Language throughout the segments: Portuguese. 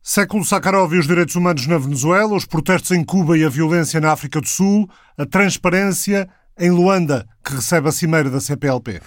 Século Sakharov e os direitos humanos na Venezuela, os protestos em Cuba e a violência na África do Sul, a transparência em Luanda, que recebe a cimeira da CPLP.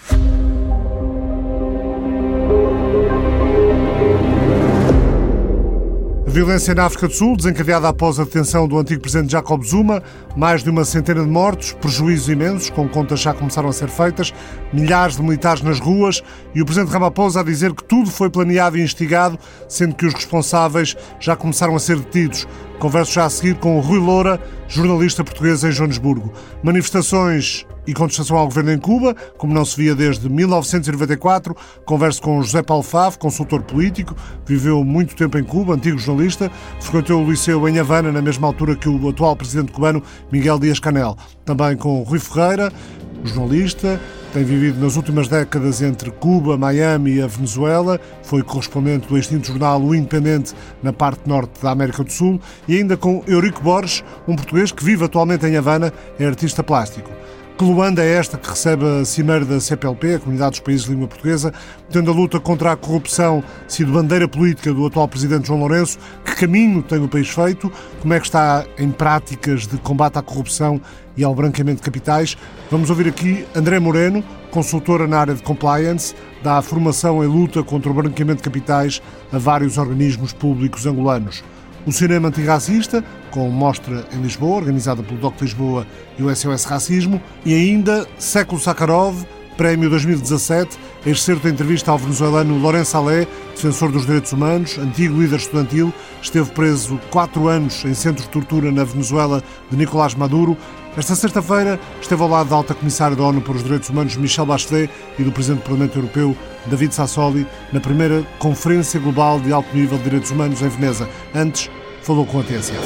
A violência na África do Sul, desencadeada após a detenção do antigo presidente Jacob Zuma, mais de uma centena de mortos, prejuízos imensos, com contas já começaram a ser feitas, milhares de militares nas ruas e o presidente Ramaphosa a dizer que tudo foi planeado e instigado, sendo que os responsáveis já começaram a ser detidos. Converso já a seguir com o Rui Loura, jornalista português em Joanesburgo. Manifestações e contestação ao governo em Cuba, como não se via desde 1994. Converso com José Paulo Favo, consultor político, viveu muito tempo em Cuba, antigo jornalista, frequentou o liceu em Havana na mesma altura que o atual presidente cubano Miguel Díaz-Canel. Também com Rui Ferreira, jornalista, tem vivido nas últimas décadas entre Cuba, Miami e a Venezuela, foi correspondente do extinto jornal O Independente na parte norte da América do Sul, e ainda com Eurico Borges, um português que vive atualmente em Havana, é artista plástico. Que Luanda é esta que recebe a cimeira da CPLP, a Comunidade dos Países de Língua Portuguesa, tendo a luta contra a corrupção sido bandeira política do atual presidente João Lourenço? Que caminho tem o país feito? Como é que está em práticas de combate à corrupção e ao branqueamento de capitais? Vamos ouvir aqui André Moreno, consultora na área de compliance, dá formação em luta contra o branqueamento de capitais a vários organismos públicos angolanos. O cinema antirracista, com mostra em Lisboa, organizada pelo DOC Lisboa e o SOS Racismo, e ainda Século Sakharov, Prémio 2017, excerto da entrevista ao venezuelano Lourenço Alé, defensor dos direitos humanos, antigo líder estudantil, esteve preso 4 anos em centro de tortura na Venezuela de Nicolás Maduro. Esta sexta-feira esteve ao lado da alta comissária da ONU para os Direitos Humanos, Michelle Bachelet, e do presidente do Parlamento Europeu, David Sassoli, na primeira Conferência Global de Alto Nível de Direitos Humanos em Veneza. Antes, falou com a TSF.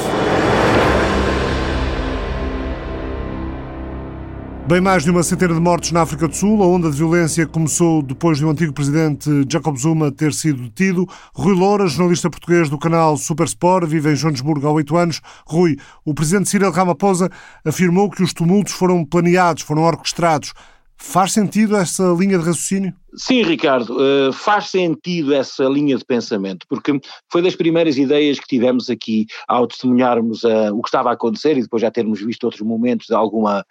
Bem mais de uma centena de mortos na África do Sul. A onda de violência começou depois de um antigo presidente, Jacob Zuma, ter sido detido. Rui Loura, jornalista português do canal Supersport, vive em Joanesburgo há 8 anos. Rui, o presidente Cyril Ramaphosa afirmou que os tumultos foram planeados, foram orquestrados. Faz sentido essa linha de raciocínio? Sim, Ricardo, faz sentido essa linha de pensamento, porque foi das primeiras ideias que tivemos aqui ao testemunharmos o que estava a acontecer e depois já termos visto outros momentos de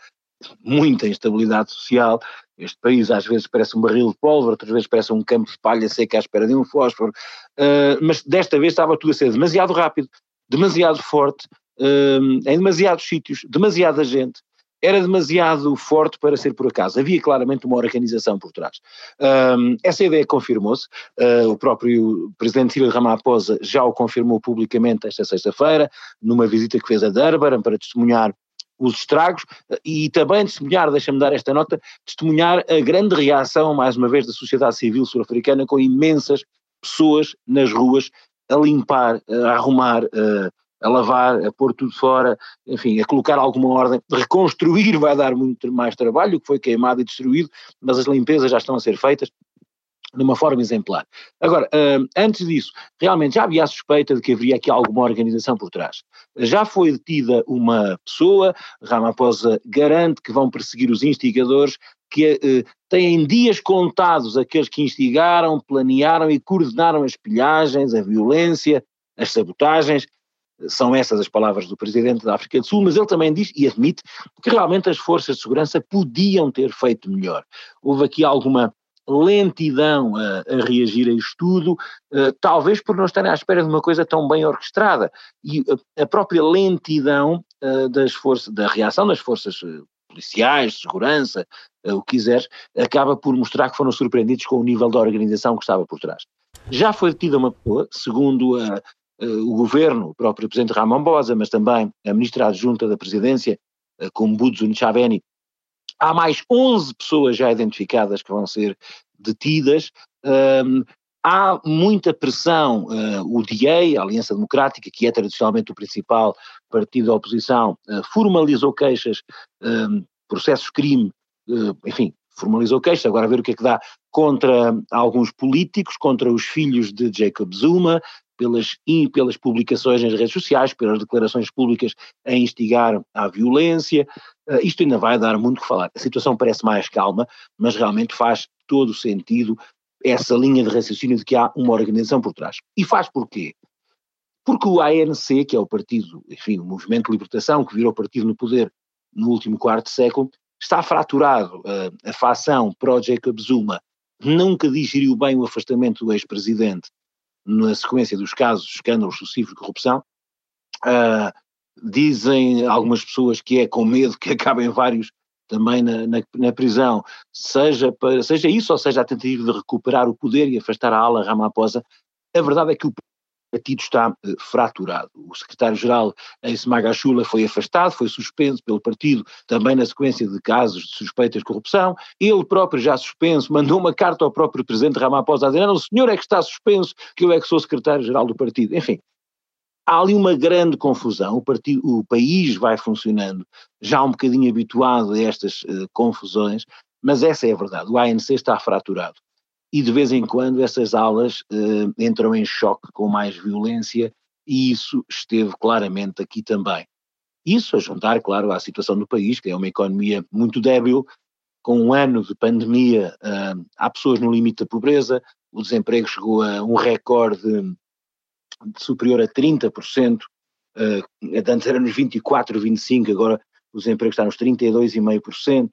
muita instabilidade social. Este país às vezes parece um barril de pólvora, outras vezes parece um campo de palha seca à espera de um fósforo, mas desta vez estava tudo a ser demasiado rápido, demasiado forte, em demasiados sítios, demasiada gente. Era demasiado forte para ser por acaso. Havia claramente uma organização por trás. Essa ideia confirmou-se. O próprio presidente Cyril Ramaphosa já o confirmou publicamente esta sexta-feira, numa visita que fez a Durban para testemunhar os estragos e também testemunhar, deixa-me dar esta nota, testemunhar a grande reação, mais uma vez, da sociedade civil sul-africana, com imensas pessoas nas ruas a limpar, a arrumar, a lavar, a pôr tudo fora, enfim, a colocar alguma ordem. Reconstruir vai dar muito mais trabalho, o que foi queimado e destruído, mas as limpezas já estão a ser feitas de uma forma exemplar. Agora, antes disso, realmente já havia a suspeita de que haveria aqui alguma organização por trás. Já foi detida uma pessoa, Ramaphosa garante que vão perseguir os instigadores, que têm dias contados aqueles que instigaram, planearam e coordenaram as pilhagens, a violência, as sabotagens. São essas as palavras do presidente da África do Sul, mas ele também diz e admite que realmente as forças de segurança podiam ter feito melhor. Houve aqui alguma lentidão a reagir a isto tudo, talvez por não estarem à espera de uma coisa tão bem orquestrada, e a própria lentidão da reação das forças policiais, de segurança, o que quiseres, acaba por mostrar que foram surpreendidos com o nível de organização que estava por trás. Já foi detida uma pessoa, segundo o governo, o próprio presidente Ramaphosa, mas também a ministra adjunta da presidência, Khumbudzo Ntshavheni. Há mais 11 pessoas já identificadas que vão ser detidas. Há muita pressão. O DA, a Aliança Democrática, que é tradicionalmente o principal partido da oposição, formalizou queixas, processos crime, enfim, formalizou queixas, agora a ver o que é que dá contra alguns políticos, contra os filhos de Jacob Zuma, pelas publicações nas redes sociais, pelas declarações públicas a instigar à violência. Isto ainda vai dar muito que falar. A situação parece mais calma, mas realmente faz todo o sentido essa linha de raciocínio de que há uma organização por trás. E faz porquê? Porque o ANC, que é o partido, enfim, o Movimento de Libertação, que virou partido no poder no último quarto de século, está fraturado. A facção pró-Jacob Zuma nunca digeriu bem o afastamento do ex-presidente na sequência dos casos, escândalos sucessivos de corrupção. Dizem algumas pessoas que é com medo que acabem vários também na prisão, seja isso ou seja a tentativa de recuperar o poder e afastar a ala Ramaphosa. A verdade é que o partido está fraturado. O secretário-geral Ace Magashula foi afastado, foi suspenso pelo partido também na sequência de casos de suspeitas de corrupção. Ele próprio já suspenso, mandou uma carta ao próprio presidente Ramaphosa a dizer: não, o senhor é que está suspenso, que eu é que sou secretário-geral do partido. Enfim, há ali uma grande confusão. O país vai funcionando já um bocadinho habituado a estas confusões, mas essa é a verdade. O ANC está fraturado. E de vez em quando essas alas entram em choque com mais violência, e isso esteve claramente aqui também. Isso a juntar, claro, à situação do país, que é uma economia muito débil, com um ano de pandemia, há pessoas no limite da pobreza, o desemprego chegou a um recorde superior a 30%, antes era nos 24%, 25%, agora o desemprego está nos 32,5%.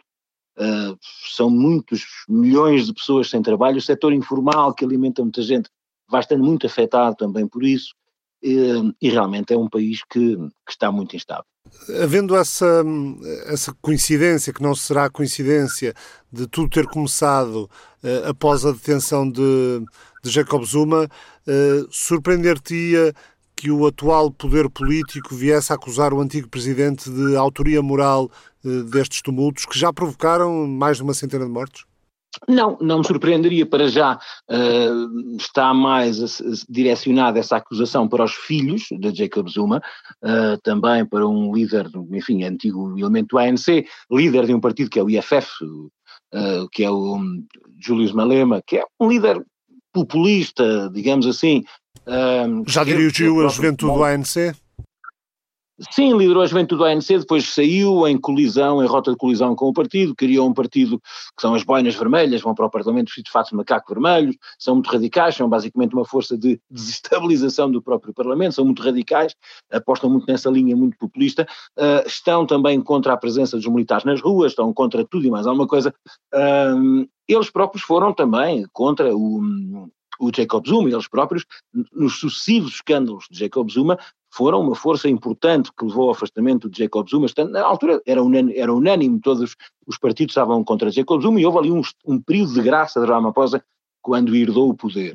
São muitos milhões de pessoas sem trabalho, o setor informal que alimenta muita gente vai estando muito afetado também por isso, e realmente é um país que está muito instável. Havendo essa coincidência, que não será coincidência, de tudo ter começado após a detenção de Jacob Zuma, surpreender-te-ia que o atual poder político viesse a acusar o antigo presidente de autoria moral destes tumultos que já provocaram mais de uma centena de mortos? Não me surpreenderia. Para já está mais direcionada essa acusação para os filhos de Jacob Zuma, também para um líder, enfim, antigo elemento do ANC, líder de um partido que é o IFF, que é o Julius Malema, que é um líder populista, digamos assim. Já dirigiu a juventude do ANC? Sim, liderou a juventude do ANC, depois saiu em rota de colisão com o partido, criou um partido que são as boinas vermelhas, vão para o Parlamento vestidos de fatos de macaco vermelhos, são muito radicais, são basicamente uma força de desestabilização do próprio Parlamento, são muito radicais, apostam muito nessa linha muito populista, estão também contra a presença dos militares nas ruas, estão contra tudo e mais alguma coisa. Eles próprios foram também contra o Jacob Zuma, eles próprios, nos sucessivos escândalos de Jacob Zuma, foram uma força importante que levou ao afastamento de Jacob Zuma. Na altura era unânime, todos os partidos estavam contra Jacob Zuma, e houve ali um período de graça de Ramaphosa quando herdou o poder.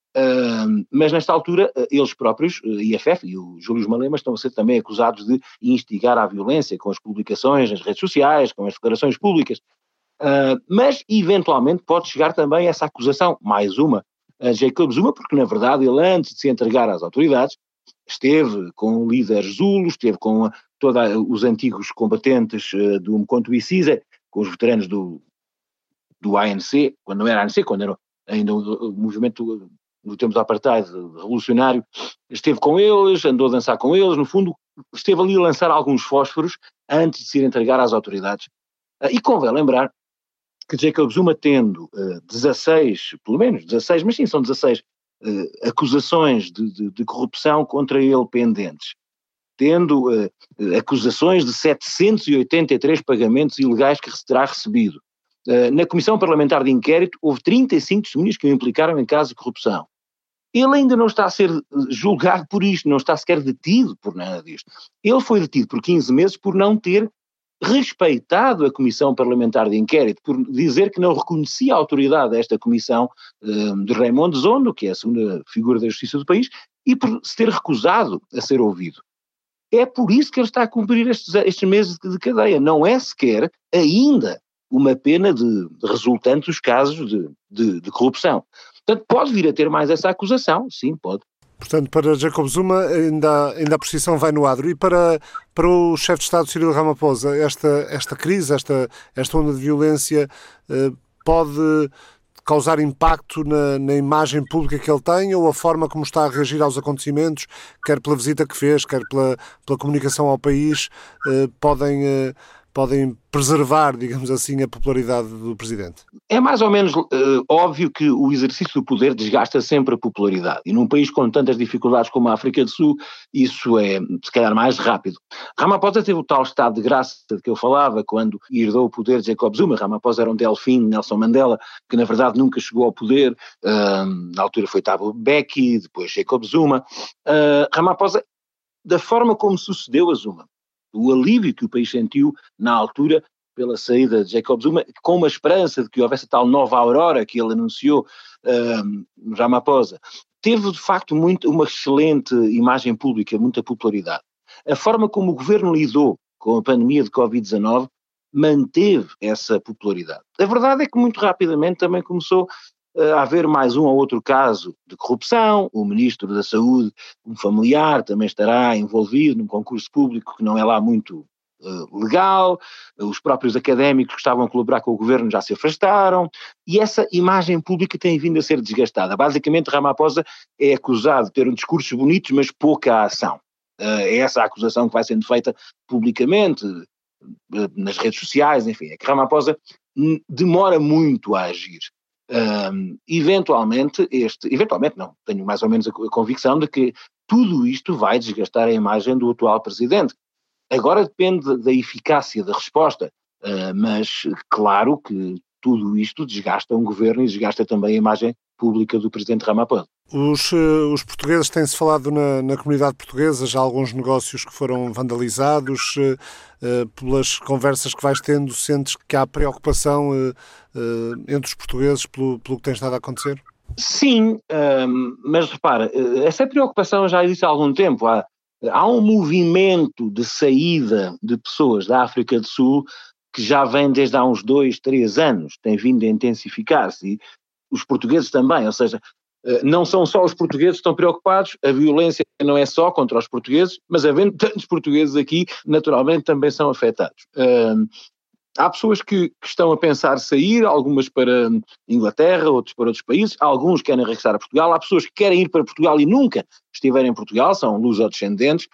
Mas nesta altura eles próprios, IFF e o Júlio Malema, estão a ser também acusados de instigar à violência com as publicações nas redes sociais, com as declarações públicas. Mas eventualmente pode chegar também essa acusação, mais uma, a Jacob Zuma, porque na verdade ele, antes de se entregar às autoridades, esteve com líderes zulos, esteve com todos os antigos combatentes do Umkhonto Wesley, com os veteranos do ANC, quando não era ANC, quando era ainda o movimento no tempo do apartheid revolucionário, esteve com eles, andou a dançar com eles, no fundo esteve ali a lançar alguns fósforos antes de se entregar às autoridades. E convém lembrar que Jacob Zuma, tendo 16, pelo menos 16, mas sim, são 16 acusações de corrupção contra ele pendentes, tendo acusações de 783 pagamentos ilegais que terá recebido. Na Comissão Parlamentar de Inquérito houve 35 testemunhas que o implicaram em casos de corrupção. Ele ainda não está a ser julgado por isto, não está sequer detido por nada disto. Ele foi detido por 15 meses por não ter respeitado a Comissão Parlamentar de Inquérito, por dizer que não reconhecia a autoridade desta Comissão de Raimundo Zondo, que é a segunda figura da justiça do país, e por se ter recusado a ser ouvido. É por isso que ele está a cumprir estes meses de cadeia. Não é sequer ainda uma pena resultante dos casos de corrupção. Portanto, pode vir a ter mais essa acusação, sim, pode. Portanto, para Jacob Zuma ainda a posição vai no adro. E para o chefe de Estado, Cyril Ramaphosa, esta crise, esta onda de violência pode causar impacto na imagem pública que ele tem, ou a forma como está a reagir aos acontecimentos, quer pela visita que fez, quer pela comunicação ao país, podem preservar, digamos assim, a popularidade do Presidente? É mais ou menos óbvio que o exercício do poder desgasta sempre a popularidade. E num país com tantas dificuldades como a África do Sul, isso é, se calhar, mais rápido. Ramaphosa teve o tal estado de graça de que eu falava quando herdou o poder de Jacob Zuma. Ramaphosa era um delfim, Nelson Mandela, que na verdade nunca chegou ao poder. Na altura foi Thabo Mbeki, depois Jacob Zuma. Ramaphosa, da forma como sucedeu a Zuma, o alívio que o país sentiu na altura pela saída de Jacob Zuma, com uma esperança de que houvesse a tal nova aurora que ele anunciou, Ramaphosa, teve de facto uma excelente imagem pública, muita popularidade. A forma como o governo lidou com a pandemia de Covid-19 manteve essa popularidade. A verdade é que muito rapidamente também começou a haver mais um ou outro caso de corrupção. O Ministro da Saúde, um familiar, também estará envolvido num concurso público que não é lá muito legal. Os próprios académicos que estavam a colaborar com o governo já se afastaram, e essa imagem pública tem vindo a ser desgastada. Basicamente, Ramaphosa é acusado de ter um discurso bonito, mas pouca ação. É essa a acusação que vai sendo feita publicamente, nas redes sociais, enfim, é que Ramaphosa demora muito a agir. Eventualmente não, tenho mais ou menos a convicção de que tudo isto vai desgastar a imagem do atual presidente. Agora depende da eficácia da resposta, mas claro que tudo isto desgasta um governo e desgasta também a imagem pública do presidente Ramaphosa. Os portugueses, têm-se falado na comunidade portuguesa, já há alguns negócios que foram vandalizados. Pelas conversas que vais tendo, sentes que há preocupação entre os portugueses pelo que tem estado a acontecer? Sim, mas repara, essa preocupação já existe há algum tempo. Há um movimento de saída de pessoas da África do Sul que já vem desde há uns 2, 3 anos, tem vindo a intensificar-se, e os portugueses também, ou seja, não são só os portugueses que estão preocupados, a violência não é só contra os portugueses, mas havendo tantos portugueses aqui, naturalmente também são afetados. Há pessoas que estão a pensar sair, algumas para Inglaterra, outros para outros países, alguns querem regressar a Portugal, há pessoas que querem ir para Portugal e nunca estiveram em Portugal, são lusodescendentes,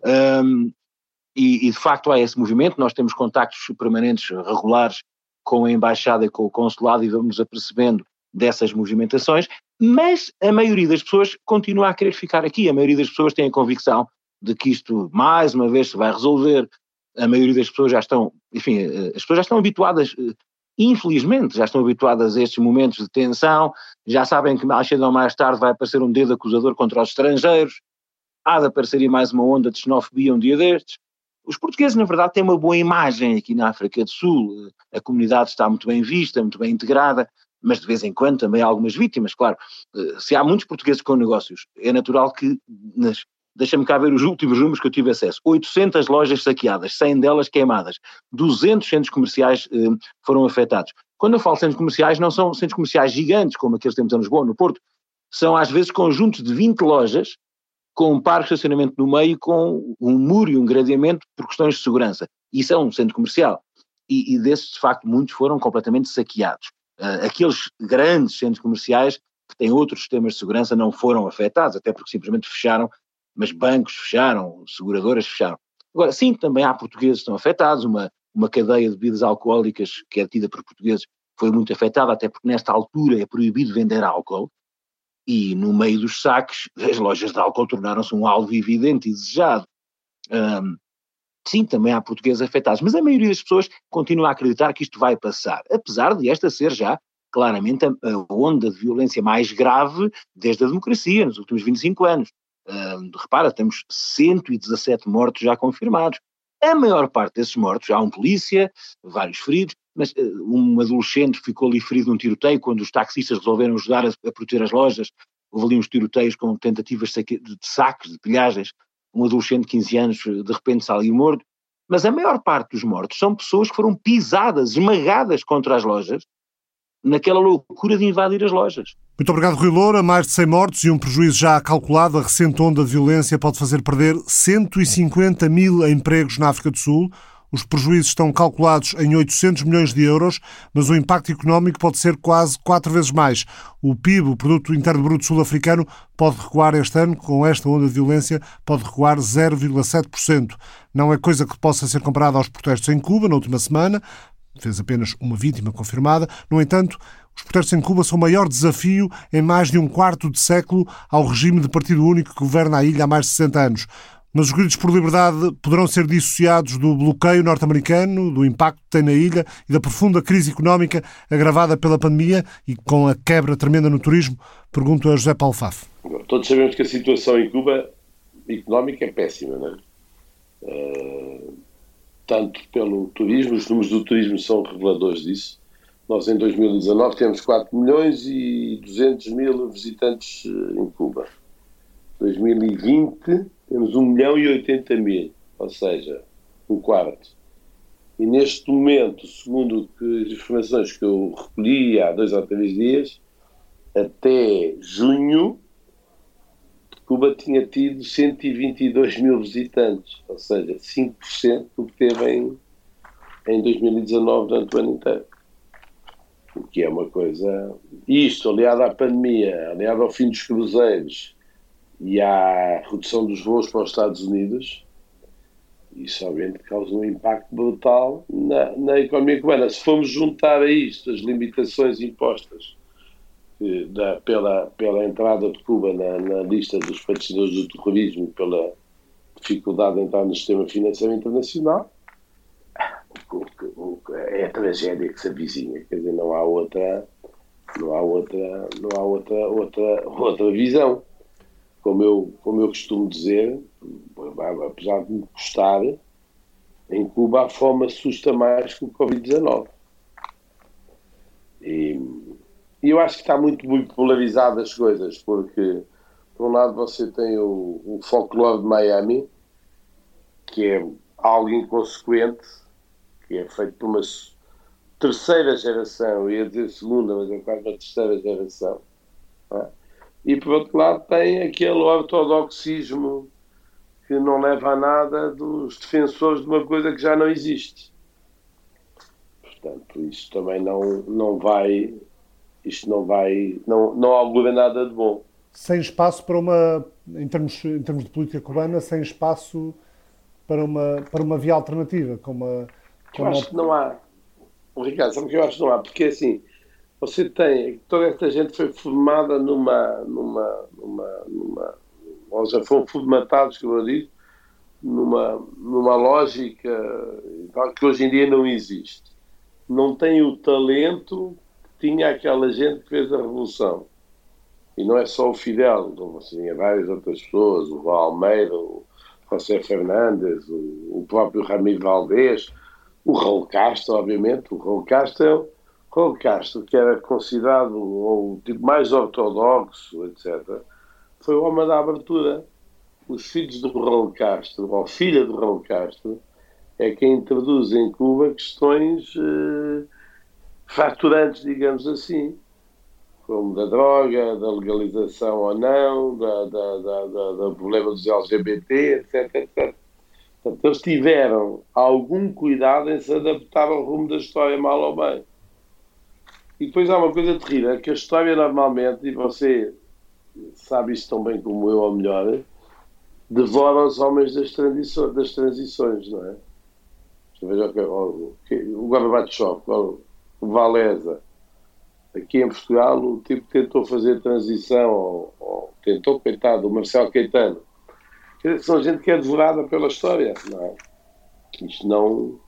e de facto há esse movimento. Nós temos contactos permanentes, regulares, com a Embaixada e com o Consulado, e vamos apercebendo dessas movimentações, mas a maioria das pessoas continua a querer ficar aqui. A maioria das pessoas tem a convicção de que isto mais uma vez se vai resolver. A maioria das pessoas já estão, enfim, as pessoas já estão habituadas, infelizmente, já estão habituadas a estes momentos de tensão, já sabem que mais cedo ou mais tarde vai aparecer um dedo acusador contra os estrangeiros, há de aparecer mais uma onda de xenofobia um dia destes. Os portugueses, na verdade, têm uma boa imagem aqui na África do Sul, a comunidade está muito bem vista, muito bem integrada, mas de vez em quando também há algumas vítimas, claro. Se há muitos portugueses com negócios, é natural que, deixa-me cá ver os últimos números que eu tive acesso, 800 lojas saqueadas, 100 delas queimadas, 200 centros comerciais foram afetados. Quando eu falo de centros comerciais, não são centros comerciais gigantes, como aqueles que temos em Lisboa, no Porto, são às vezes conjuntos de 20 lojas, com um parque de estacionamento no meio, com um muro e um gradeamento por questões de segurança. Isso é um centro comercial. E desses, de facto, muitos foram completamente saqueados. Aqueles grandes centros comerciais que têm outros sistemas de segurança não foram afetados, até porque simplesmente fecharam, mas bancos fecharam, seguradoras fecharam. Agora, sim, também há portugueses que estão afetados, uma cadeia de bebidas alcoólicas que é tida por portugueses foi muito afetada, até porque nesta altura é proibido vender álcool, e no meio dos saques as lojas de álcool tornaram-se um alvo evidente e desejado. Sim, também há portugueses afetados, mas a maioria das pessoas continua a acreditar que isto vai passar, apesar de esta ser já claramente a onda de violência mais grave desde a democracia, nos últimos 25 anos. Repara, temos 117 mortos já confirmados. A maior parte desses mortos, há um polícia, vários feridos, mas um adolescente ficou ali ferido num tiroteio quando os taxistas resolveram ajudar a proteger as lojas. Houve ali uns tiroteios com tentativas de saques, de pilhagens. Um adolescente de 15 anos de repente saiu morto. Mas a maior parte dos mortos são pessoas que foram pisadas, esmagadas contra as lojas, naquela loucura de invadir as lojas. Muito obrigado, Rui Loura. Mais de 100 mortos e um prejuízo já calculado. A recente onda de violência pode fazer perder 150 mil empregos na África do Sul. Os prejuízos estão calculados em 800 milhões de euros, mas o impacto económico pode ser quase 4 vezes mais. O PIB, o Produto Interno Bruto sul-africano, pode recuar este ano, com esta onda de violência, pode recuar 0,7%. Não é coisa que possa ser comparada aos protestos em Cuba, na última semana. Fez apenas uma vítima confirmada. No entanto, os protestos em Cuba são o maior desafio em mais de um quarto de século ao regime de partido único que governa a ilha há mais de 60 anos. Mas os gritos por liberdade poderão ser dissociados do bloqueio norte-americano, do impacto que tem na ilha e da profunda crise económica agravada pela pandemia e com a quebra tremenda no turismo? Pergunto a José Paulo Faf. Todos sabemos que a situação em Cuba económica é péssima, não é? Tanto pelo turismo, os números do turismo são reveladores disso. Nós em 2019 temos 4 milhões e 200 mil visitantes em Cuba. 2020 temos 1 milhão e 80 mil, ou seja, um quarto. E neste momento, segundo as informações que eu recolhi há 2 ou 3 dias, até junho, Cuba tinha tido 122 mil visitantes, ou seja, 5% do que teve em 2019 durante o ano inteiro. O que é uma coisa... Isto, aliado à pandemia, aliado ao fim dos cruzeiros e à redução dos voos para os Estados Unidos, isso obviamente causa um impacto brutal na economia cubana. Se formos juntar a isto as limitações impostas pela entrada de Cuba na lista dos patrocinadores do terrorismo, pela dificuldade de entrar no sistema financeiro internacional, é a tragédia que se avizinha. Quer dizer, não há outra visão. Como eu costumo dizer, apesar de me custar, em Cuba a fome assusta mais que o Covid-19. E eu acho que está muito polarizado as coisas, porque, por um lado, você tem o folclore de Miami, que é algo inconsequente, que é feito por uma terceira geração, ia dizer segunda, mas é quase uma terceira geração. Não é? E, por outro lado, tem aquele ortodoxismo que não leva a nada dos defensores de uma coisa que já não existe. Portanto, isto também não augura nada de bom. Sem espaço para uma, em termos de política cubana, sem espaço para uma via alternativa. Eu acho que não há. Ricardo, sabe o que eu acho que não há? Porque assim, você tem, toda esta gente foi formada ou já foram formatados, como eu digo, numa lógica que hoje em dia não existe. Não tem o talento que tinha aquela gente que fez a Revolução. E não é só o Fidel, você tinha várias outras pessoas, o Almeida, o José Fernandes, o próprio Ramiro Valdés, o Raul Castro, obviamente. O Raul Castro, que era considerado o tipo mais ortodoxo, etc., foi o homem da abertura. Os filhos do Raul Castro, ou filha do Raul Castro, é quem introduz em Cuba questões fraturantes, digamos assim, como da droga, da legalização ou não, do problema dos LGBT, etc, etc. Portanto, eles tiveram algum cuidado em se adaptar ao rumo da história, mal ou bem. E depois há uma coisa terrível, é que a história normalmente, e você sabe isso tão bem como eu, ou melhor, devora os homens das transições, não é? Veja o Gorbachev, o Walesa, aqui em Portugal, o tipo que tentou fazer transição, ou tentou, coitado, o Marcelo Caetano. São gente que é devorada pela história, não é? Isto não...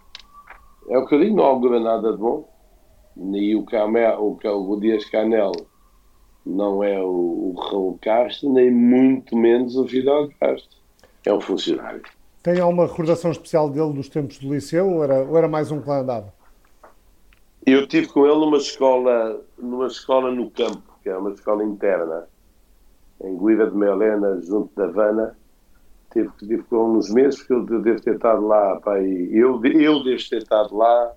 É o que eu digo, não augura nada de bom. Nem o Dias-Canel não é o Raul Castro, nem muito menos o Fidel Castro. É um funcionário. Tem alguma recordação especial dele dos tempos do liceu ou era mais um que lá andava? Eu estive com ele numa escola no campo, que é uma escola interna, em Guida de Melena, junto da Havana. Tive com ele uns meses, porque eu devo ter estado lá, eu devo ter estado lá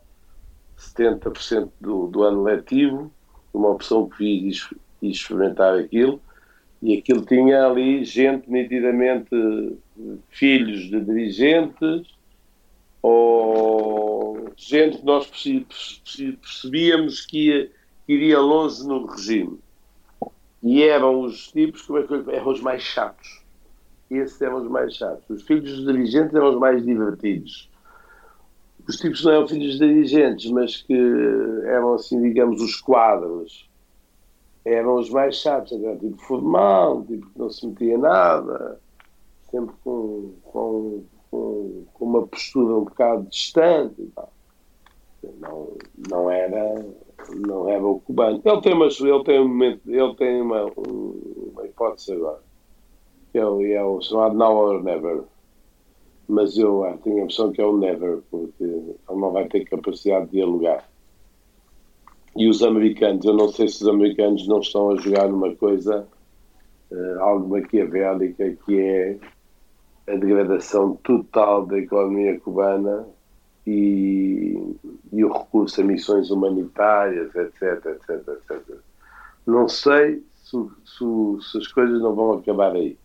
70% do ano letivo, uma opção que fiz e experimentar aquilo, e aquilo tinha ali gente nitidamente filhos de dirigentes, ou gente que nós percebíamos que iria longe no regime. E eram os tipos, eram os mais chatos. Esses eram os mais chatos. Os filhos dos dirigentes eram os mais divertidos. Os tipos não eram filhos dos dirigentes, mas que eram, assim, digamos, os quadros. Eram os mais chatos. Era tipo formal, tipo que não se metia em nada, sempre com uma postura um bocado distante e tal. Não era o cubano. Ele tem uma hipótese agora, que é o chamado Now or Never. Mas eu tenho a impressão que é o Never, porque ele não vai ter capacidade de dialogar. E os americanos, eu não sei se os americanos não estão a jogar numa coisa, algo maquiavélica, que é a degradação total da economia cubana e o recurso a missões humanitárias, etc. Não sei se as coisas não vão acabar aí.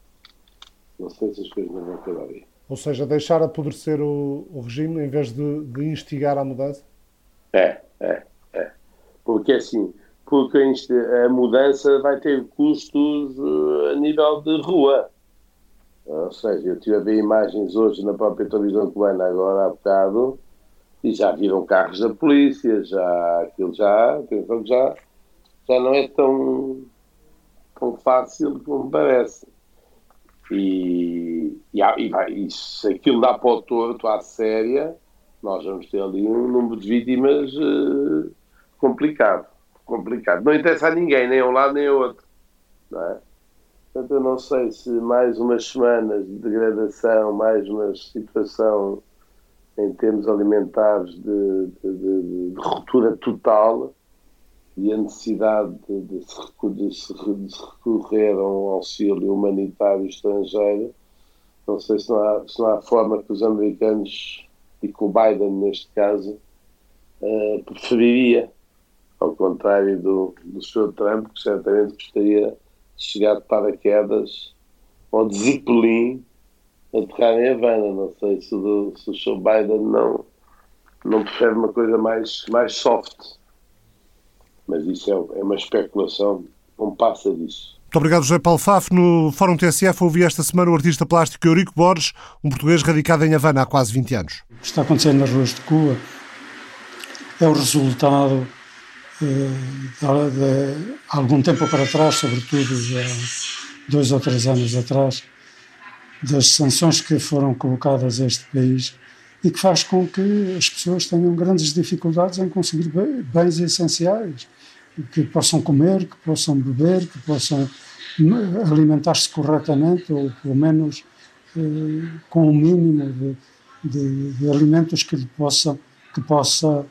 Ou seja, deixar apodrecer o regime em vez de instigar a mudança? É. Porque assim, a mudança vai ter custos a nível de rua. Ou seja, eu tive a ver imagens hoje na própria televisão cubana, agora há bocado, e já viram carros da polícia, já não é tão fácil como parece. E se aquilo dá para o torto à séria, nós vamos ter ali um número de vítimas complicado. Não interessa a ninguém, nem um lado nem o outro. Não é? Portanto, eu não sei se mais umas semanas de degradação, mais uma situação em termos alimentares de ruptura total e a necessidade de se recorrer a um auxílio humanitário estrangeiro, não sei se não há forma que os americanos, e que o Biden neste caso, preferiria, ao contrário do Sr. Trump, que certamente gostaria de chegar de paraquedas ou de Zeppelin a aterrar em Havana. Não sei se o Sr. Biden não prefere uma coisa mais soft. Mas isso é uma especulação, não passa disso. Muito obrigado, José Paulo Faf. No Fórum TSF ouvi esta semana o artista plástico Eurico Borges, um português radicado em Havana há quase 20 anos. O que está acontecendo nas ruas de Cuba é o resultado de algum tempo para trás, sobretudo há 2 ou 3 anos atrás, das sanções que foram colocadas a este país e que faz com que as pessoas tenham grandes dificuldades em conseguir bens essenciais, que possam comer, que possam beber, que possam alimentar-se corretamente ou pelo menos com o mínimo de alimentos que possa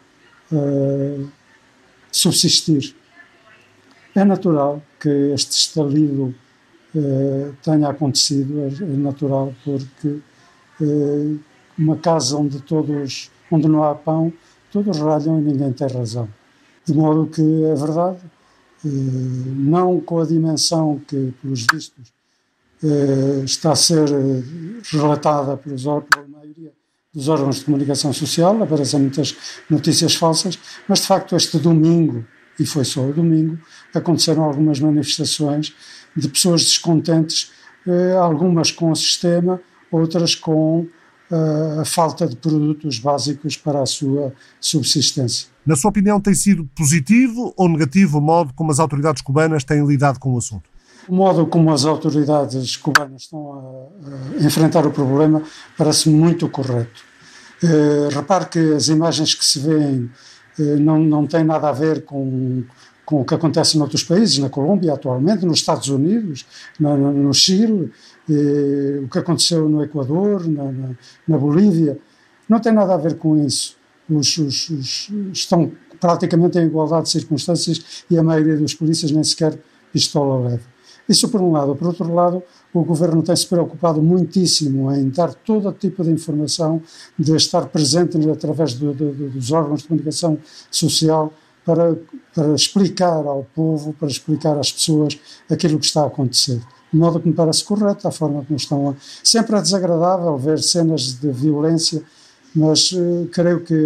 subsistir. É natural que este estalido tenha acontecido, é natural porque uma casa onde não há pão, todos ralham e ninguém tem razão. De modo que é verdade, não com a dimensão que, pelos vistos, está a ser relatada pela maioria dos órgãos de comunicação social, aparecem muitas notícias falsas, mas de facto este domingo, e foi só o domingo, aconteceram algumas manifestações de pessoas descontentes, algumas com o sistema, outras com a falta de produtos básicos para a sua subsistência. Na sua opinião, tem sido positivo ou negativo o modo como as autoridades cubanas têm lidado com o assunto? O modo como as autoridades cubanas estão a enfrentar o problema parece-me muito correto. Repare que as imagens que se vêem não têm nada a ver com o que acontece noutros países, na Colômbia atualmente, nos Estados Unidos, no Chile, o que aconteceu no Equador, na Bolívia. Não tem nada a ver com isso. Estão praticamente em igualdade de circunstâncias e a maioria dos polícias nem sequer pistola leva. Isso por um lado. Por outro lado, o governo tem-se preocupado muitíssimo em dar todo tipo de informação, de estar presente através dos órgãos de comunicação social para explicar ao povo, para explicar às pessoas aquilo que está a acontecer. De modo que me parece correto a forma como estão. Sempre é desagradável ver cenas de violência mas creio que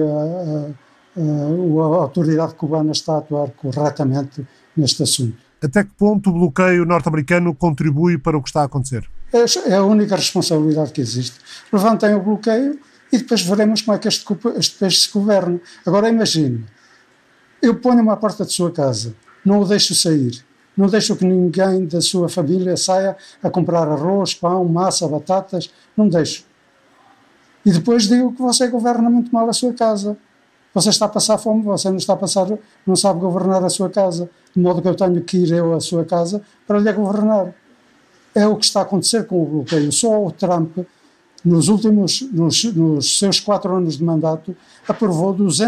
a autoridade cubana está a atuar corretamente neste assunto. Até que ponto o bloqueio norte-americano contribui para o que está a acontecer? É a única responsabilidade que existe. Levantem o bloqueio e depois veremos como é que este país se governa. Agora imagine, eu ponho-me à porta de sua casa, não o deixo sair, não deixo que ninguém da sua família saia a comprar arroz, pão, massa, batatas, não deixo. E depois digo que você governa muito mal a sua casa. Você está a passar fome, você não sabe governar a sua casa, de modo que eu tenho que ir eu à sua casa para lhe governar. É o que está a acontecer com o bloqueio. Só o Trump, nos seus 4 anos de mandato, aprovou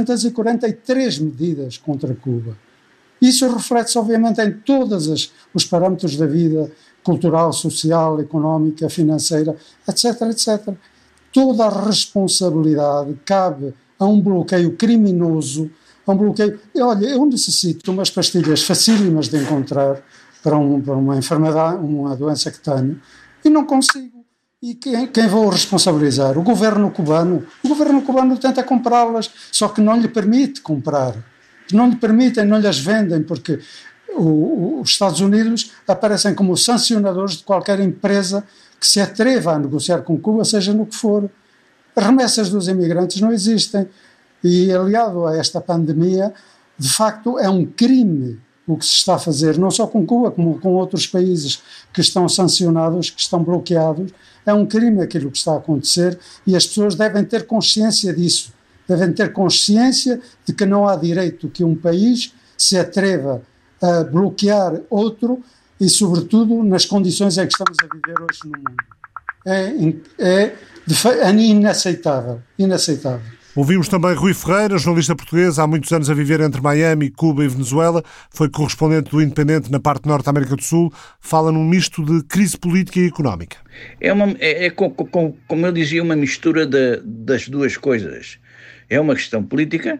243 medidas contra Cuba. Isso reflete-se, obviamente, em todos os parâmetros da vida cultural, social, económica, financeira, etc., etc. Toda a responsabilidade cabe a um bloqueio criminoso, a um bloqueio... Olha, eu necessito umas pastilhas facílimas de encontrar para uma enfermidade, uma doença que tenho, e não consigo. E quem vou responsabilizar? O governo cubano. O governo cubano tenta comprá-las, só que não lhe permite comprar. Não lhe permitem, não lhes vendem, porque os Estados Unidos aparecem como sancionadores de qualquer empresa que se atreva a negociar com Cuba, seja no que for. As remessas dos imigrantes não existem. E, aliado a esta pandemia, de facto, é um crime o que se está a fazer, não só com Cuba, como com outros países que estão sancionados, que estão bloqueados. É um crime aquilo que está a acontecer e as pessoas devem ter consciência disso. Devem ter consciência de que não há direito que um país se atreva a bloquear outro e, sobretudo, nas condições em que estamos a viver hoje no mundo. É inaceitável, inaceitável. Ouvimos também Rui Ferreira, jornalista português, há muitos anos a viver entre Miami, Cuba e Venezuela, foi correspondente do Independente na parte norte da América do Sul, fala num misto de crise política e económica. Como eu dizia, uma mistura das duas coisas. É uma questão política,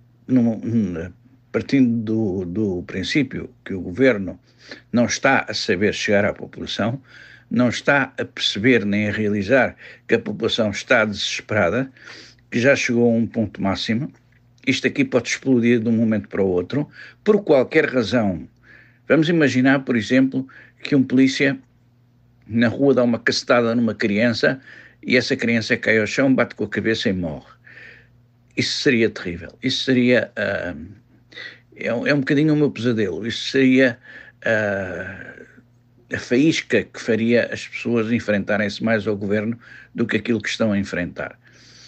partindo do princípio que o governo não está a saber chegar à população, não está a perceber nem a realizar que a população está desesperada, que já chegou a um ponto máximo. Isto aqui pode explodir de um momento para o outro, por qualquer razão. Vamos imaginar, por exemplo, que um polícia na rua dá uma cacetada numa criança e essa criança cai ao chão, bate com a cabeça e morre. Isso seria terrível. Isso seria... é um bocadinho o meu pesadelo. Isso seria a faísca que faria as pessoas enfrentarem-se mais ao governo do que aquilo que estão a enfrentar.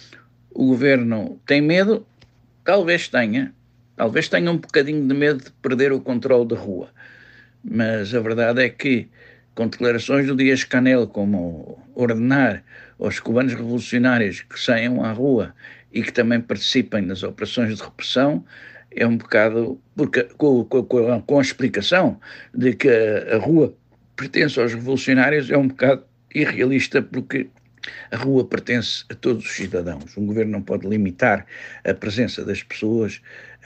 O governo tem medo? Talvez tenha um bocadinho de medo de perder o controle da rua. Mas a verdade é que, com declarações do Dias-Canel, como ordenar aos cubanos revolucionários que saiam à rua e que também participem nas operações de repressão, é um bocado, porque, com a explicação de que a rua pertence aos revolucionários, é um bocado irrealista, porque a rua pertence a todos os cidadãos. Um governo não pode limitar a presença das pessoas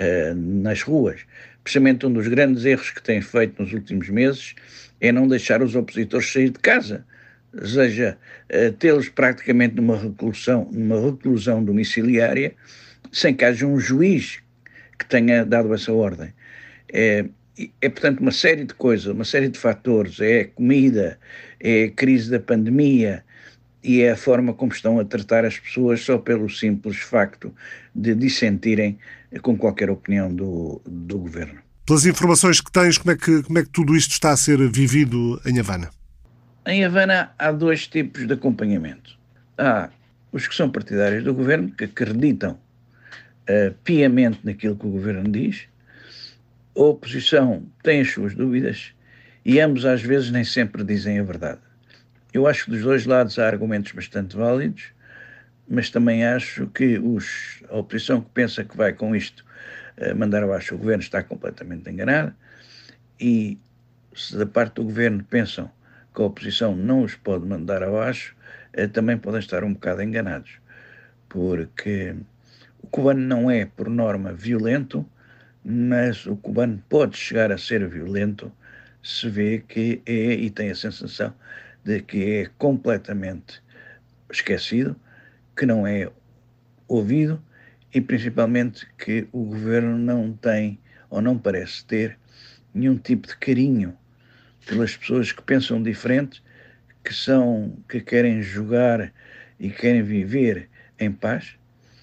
nas ruas. Precisamente um dos grandes erros que tem feito nos últimos meses é não deixar os opositores sair de casa, ou seja, tê-los praticamente numa reclusão domiciliária, sem que haja um juiz que tenha dado essa ordem. É, portanto, uma série de coisas, uma série de fatores. É a comida, é a crise da pandemia, e é a forma como estão a tratar as pessoas só pelo simples facto de dissentirem com qualquer opinião do governo. Pelas informações que tens, como é que tudo isto está a ser vivido em Havana? Em Havana há 2 tipos de acompanhamento. Há os que são partidários do governo, que acreditam piamente naquilo que o governo diz. A oposição tem as suas dúvidas e ambos às vezes nem sempre dizem a verdade. Eu acho que dos 2 lados há argumentos bastante válidos, mas também acho que a oposição que pensa que vai com isto mandar abaixo o governo está completamente enganada, e se da parte do governo pensam que a oposição não os pode mandar abaixo, também podem estar um bocado enganados, porque o cubano não é, por norma, violento, mas o cubano pode chegar a ser violento se vê que é, e tem a sensação de que é completamente esquecido, que não é ouvido e principalmente que o governo não tem ou não parece ter nenhum tipo de carinho pelas pessoas que pensam diferente, que querem jogar e querem viver em paz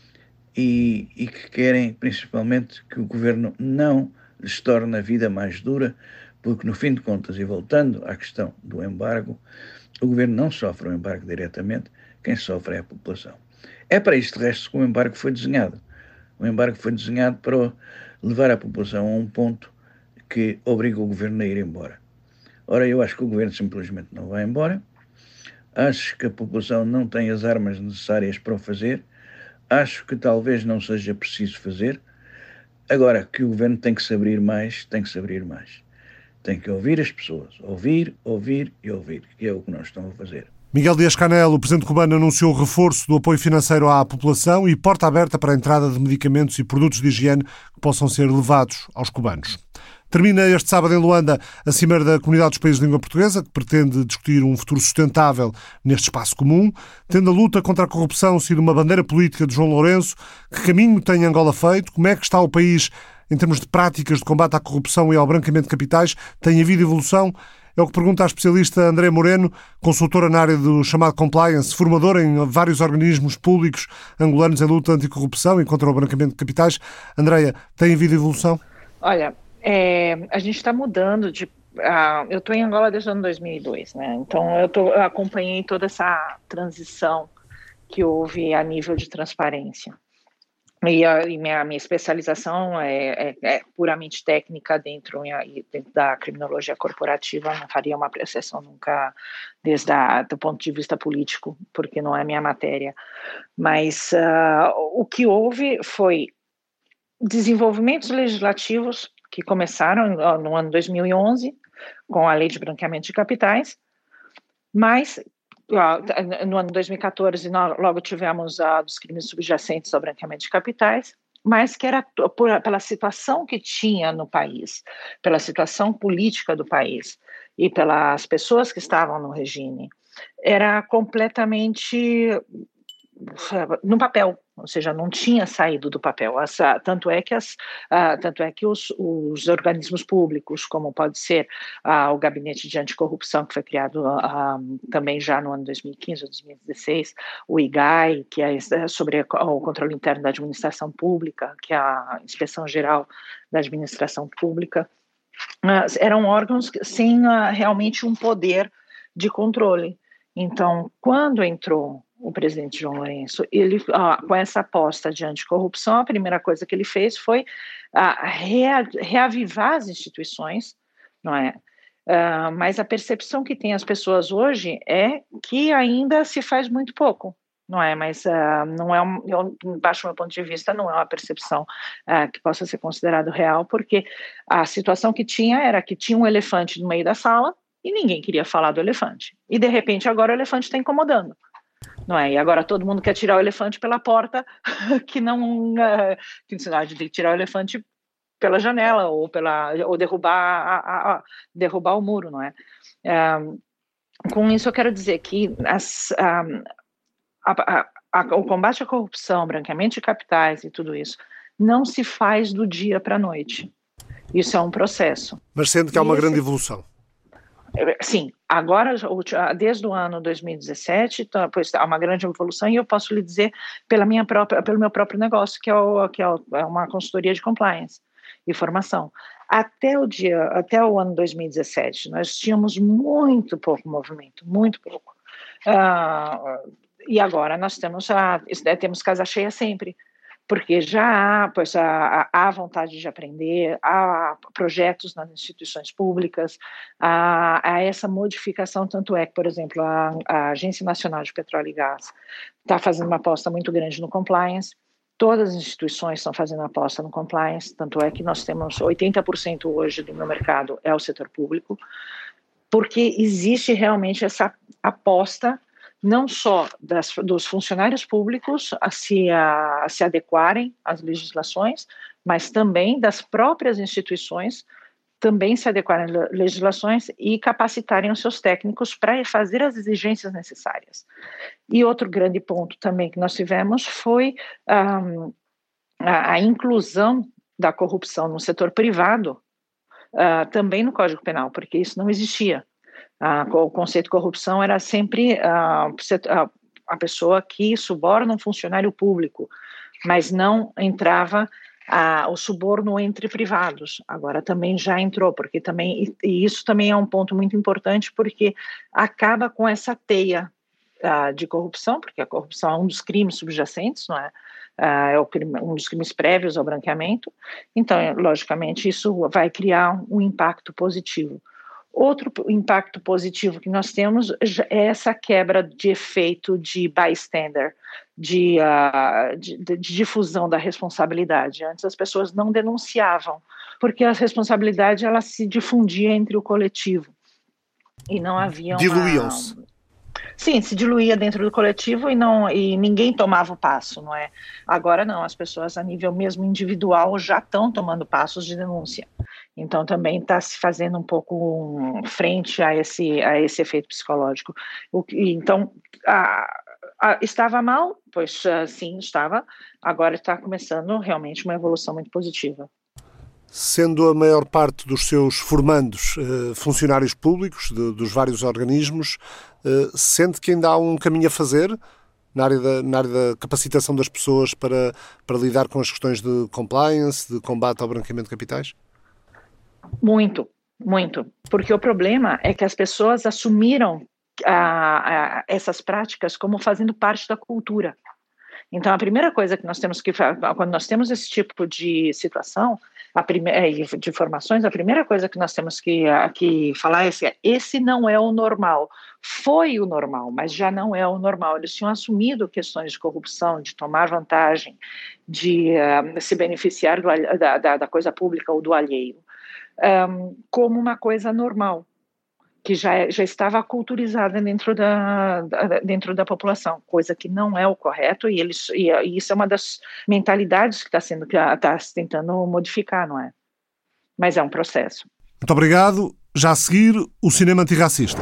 e que querem principalmente que o governo não lhes torne a vida mais dura, porque no fim de contas, e voltando à questão do embargo, o governo não sofre o embargo diretamente, quem sofre é a população. É para isto, de resto, que o embargo foi desenhado. O embargo foi desenhado para levar a população a um ponto que obriga o governo a ir embora. Ora, eu acho que o governo simplesmente não vai embora, acho que a população não tem as armas necessárias para o fazer, acho que talvez não seja preciso fazer. Agora, que o governo tem que se abrir mais, tem que se abrir mais. Tem que ouvir as pessoas, ouvir, ouvir e ouvir, que é o que nós estamos a fazer. Miguel Díaz-Canel, o presidente cubano, anunciou o reforço do apoio financeiro à população e porta aberta para a entrada de medicamentos e produtos de higiene que possam ser levados aos cubanos. Termina este sábado em Luanda a Cimeira da Comunidade dos Países de Língua Portuguesa, que pretende discutir um futuro sustentável neste espaço comum, tendo a luta contra a corrupção sido uma bandeira política de João Lourenço. Que caminho tem Angola feito? Como é que está o país em termos de práticas de combate à corrupção e ao branqueamento de capitais? Tem havido evolução? É o que pergunta a especialista André Moreno, consultora na área do chamado compliance, formadora em vários organismos públicos angolanos em luta anticorrupção e contra o branqueamento de capitais. Andréia, tem havido evolução? Olha, a gente está mudando eu estou em Angola desde o ano 2002, né? Então eu acompanhei toda essa transição que houve a nível de transparência. E minha especialização é puramente técnica dentro da criminologia corporativa. Não faria uma apreciação nunca do ponto de vista político, porque não é minha matéria. Mas o que houve foi desenvolvimentos legislativos que começaram no ano 2011, com a Lei de Branqueamento de Capitais, mas no ano 2014 nós logo tivemos dos crimes subjacentes ao branqueamento de capitais, mas que era pela situação que tinha no país, pela situação política do país e pelas pessoas que estavam no regime, era completamente no papel, ou seja, não tinha saído do papel. Tanto é que os organismos públicos, como pode ser o Gabinete de Anticorrupção, que foi criado também já no ano 2015 ou 2016, o IGAI, que é sobre o controle interno da administração pública, que é a Inspeção Geral da Administração Pública, eram órgãos sem realmente um poder de controle. Então, quando entrou o presidente João Lourenço, ele, com essa aposta de anticorrupção, a primeira coisa que ele fez foi reavivar as instituições, não é? Mas a percepção que tem as pessoas hoje é que ainda se faz muito pouco, não é? Mas não é baixo meu ponto de vista, não é uma percepção que possa ser considerado real, porque a situação que tinha era que tinha um elefante no meio da sala e ninguém queria falar do elefante. E, de repente, agora o elefante está incomodando. Não é? E agora todo mundo quer tirar o elefante pela porta, que de tirar o elefante pela janela ou derrubar o muro, não é? Com isso eu quero dizer que o combate à corrupção, branqueamento de capitais e tudo isso não se faz do dia para a noite. Isso é um processo. Mas sente que há uma grande evolução. Sim, agora, desde o ano 2017, pois, há uma grande evolução e eu posso lhe dizer pelo meu próprio negócio, que é uma consultoria de compliance e formação. Até o ano 2017, nós tínhamos muito pouco movimento, muito pouco. E agora nós temos casa cheia sempre, porque já há vontade de aprender, há projetos nas instituições públicas, há essa modificação, tanto é que, por exemplo, a Agência Nacional de Petróleo e Gás está fazendo uma aposta muito grande no compliance, todas as instituições estão fazendo aposta no compliance, tanto é que nós temos 80% hoje do meu mercado é o setor público, porque existe realmente essa aposta não só dos funcionários públicos a se adequarem às legislações, mas também das próprias instituições também se adequarem às legislações e capacitarem os seus técnicos para fazer as exigências necessárias. E outro grande ponto também que nós tivemos foi a inclusão da corrupção no setor privado, também no Código Penal, porque isso não existia. O conceito de corrupção era sempre a pessoa que suborna um funcionário público, mas não entrava o suborno entre privados. Agora também já entrou, porque também, e isso também é um ponto muito importante, porque acaba com essa teia de corrupção, porque a corrupção é um dos crimes subjacentes, não é? Um dos crimes prévios ao branqueamento. Então, logicamente, isso vai criar um impacto positivo. Outro impacto positivo que nós temos é essa quebra de efeito de bystander, de difusão da responsabilidade. Antes as pessoas não denunciavam, porque a responsabilidade ela se difundia entre o coletivo e não havia diluíam-se. Sim, se diluía dentro do coletivo e ninguém tomava o passo, não é? Agora não, as pessoas a nível mesmo individual já estão tomando passos de denúncia. Então também está se fazendo um pouco frente a esse efeito psicológico. Então, estava mal? Pois sim, estava. Agora está começando realmente uma evolução muito positiva. Sendo a maior parte dos seus formandos funcionários públicos dos vários organismos, sente que ainda há um caminho a fazer na área da capacitação das pessoas para lidar com as questões de compliance, de combate ao branqueamento de capitais? Muito, muito. Porque o problema é que as pessoas assumiram essas práticas como fazendo parte da cultura. Então, a primeira coisa que nós temos que fazer, quando nós temos esse tipo de situação, de informações, a primeira coisa que nós temos que falar é que esse não é o normal. Foi o normal, mas já não é o normal. Eles tinham assumido questões de corrupção, de tomar vantagem, de se beneficiar da coisa pública ou do alheio, como uma coisa normal, que já estava culturizada dentro da população, coisa que não é o correto, e isso é uma das mentalidades que está se tentando modificar, não é? Mas é um processo. Muito obrigado. Já a seguir, o cinema antirracista.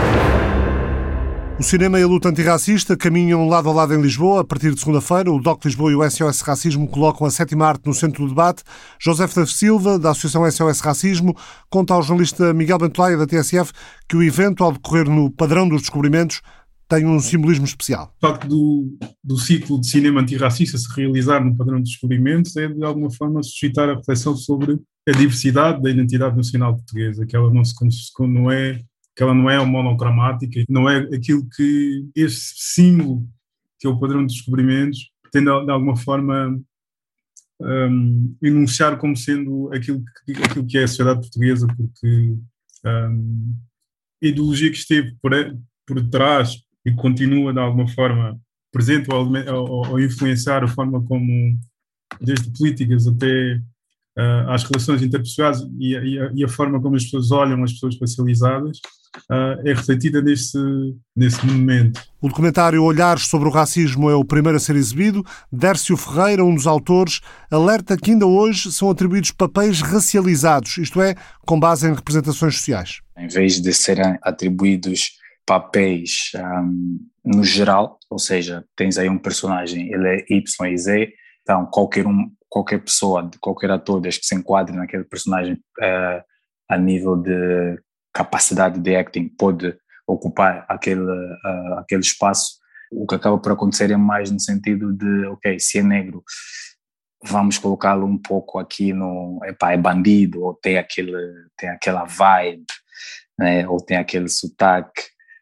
O cinema e a luta antirracista caminham lado a lado em Lisboa. A partir de segunda-feira, o DOC Lisboa e o SOS Racismo colocam a 7ª arte no centro do debate. José da Silva, da Associação SOS Racismo, conta ao jornalista Miguel Bentolaia, da TSF, que o evento, ao decorrer no Padrão dos Descobrimentos, tem um simbolismo especial. O facto do ciclo de cinema antirracista se realizar no Padrão dos Descobrimentos é, de alguma forma, suscitar a reflexão sobre a diversidade da identidade nacional portuguesa, que ela não é monocromática, não é aquilo que este símbolo, que é o Padrão dos Descobrimentos, tem de alguma forma enunciar como sendo aquilo que é a sociedade portuguesa, porque a ideologia que esteve por trás e que continua de alguma forma presente ou influenciar a forma como, desde políticas até às relações interpessoais e a forma como as pessoas olham as pessoas racializadas, é refletida nesse momento. O documentário Olhares sobre o Racismo é o primeiro a ser exibido. Dércio Ferreira, um dos autores, alerta que ainda hoje são atribuídos papéis racializados, isto é, com base em representações sociais. Em vez de serem atribuídos papéis no geral, ou seja, tens aí um personagem, ele é Y e Z, então qualquer pessoa, qualquer ator, desde que se enquadre naquele personagem a nível de capacidade de acting, pode ocupar aquele espaço. O que acaba por acontecer é mais no sentido de, ok, se é negro, vamos colocá-lo um pouco aqui é bandido, ou tem aquela vibe, né, ou tem aquele sotaque,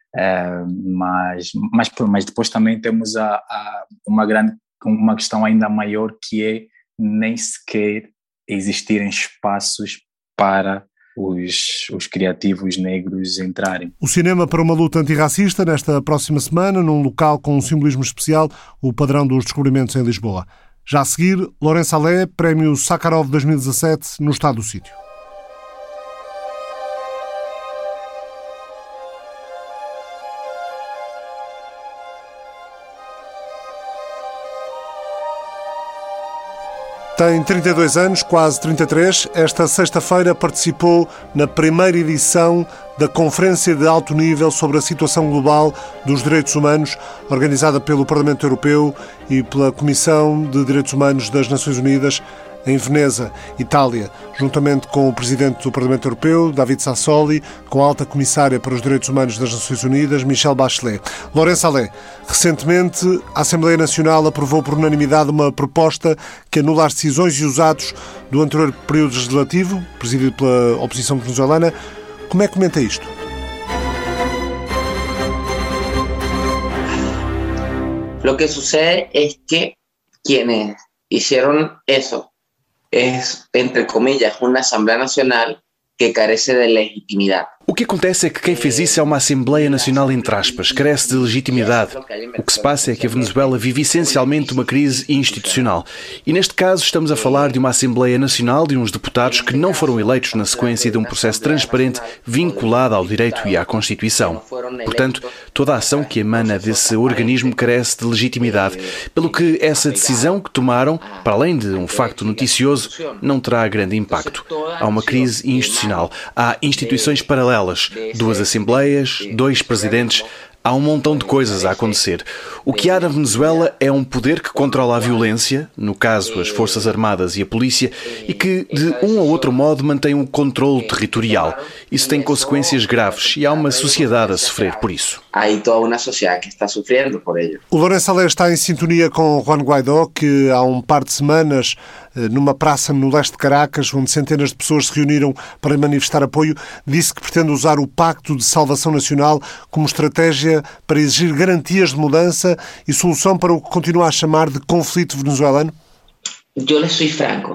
mas depois também temos uma questão ainda maior, que é nem sequer existirem espaços para os criativos negros entrarem. O cinema para uma luta antirracista nesta próxima semana, num local com um simbolismo especial, o Padrão dos Descobrimentos em Lisboa. Já a seguir, Lourenço Allais, Prémio Sakharov 2017 no Estado do Sítio. Tem 32 anos, quase 33. Esta sexta-feira participou na primeira edição da Conferência de Alto Nível sobre a Situação Global dos Direitos Humanos, organizada pelo Parlamento Europeu e pela Comissão de Direitos Humanos das Nações Unidas, em Veneza, Itália, juntamente com o Presidente do Parlamento Europeu, David Sassoli, com a Alta Comissária para os Direitos Humanos das Nações Unidas, Michelle Bachelet. Lourenço Allais, recentemente a Assembleia Nacional aprovou por unanimidade uma proposta que anula as decisões e os atos do anterior período legislativo, presidido pela oposição venezuelana. Como é que comenta isto? Lo que sucede es que quienes hicieron eso es, entre comillas, una Asamblea Nacional que carece de legitimidad. O que acontece é que quem fez isso é uma Assembleia Nacional, entre aspas, carece de legitimidade. O que se passa é que a Venezuela vive essencialmente uma crise institucional. E neste caso estamos a falar de uma Assembleia Nacional de uns deputados que não foram eleitos na sequência de um processo transparente vinculado ao direito e à Constituição. Portanto, toda a ação que emana desse organismo carece de legitimidade, pelo que essa decisão que tomaram, para além de um facto noticioso, não terá grande impacto. Há uma crise institucional, há instituições paralelas, duas assembleias, dois presidentes, há um montão de coisas a acontecer. O que há na Venezuela é um poder que controla a violência, no caso as Forças Armadas e a polícia, e que, de um ou outro modo, mantém um controle territorial. Isso tem consequências graves e há uma sociedade a sofrer por isso. Há toda uma sociedade que está sofrendo por ello. O Lourenço Allais está em sintonia com Juan Guaidó, que há um par de semanas, numa praça no leste de Caracas, onde centenas de pessoas se reuniram para manifestar apoio, disse que pretende usar o Pacto de Salvação Nacional como estratégia para exigir garantias de mudança e solução para o que continua a chamar de conflito venezuelano? Eu lhe sou franco.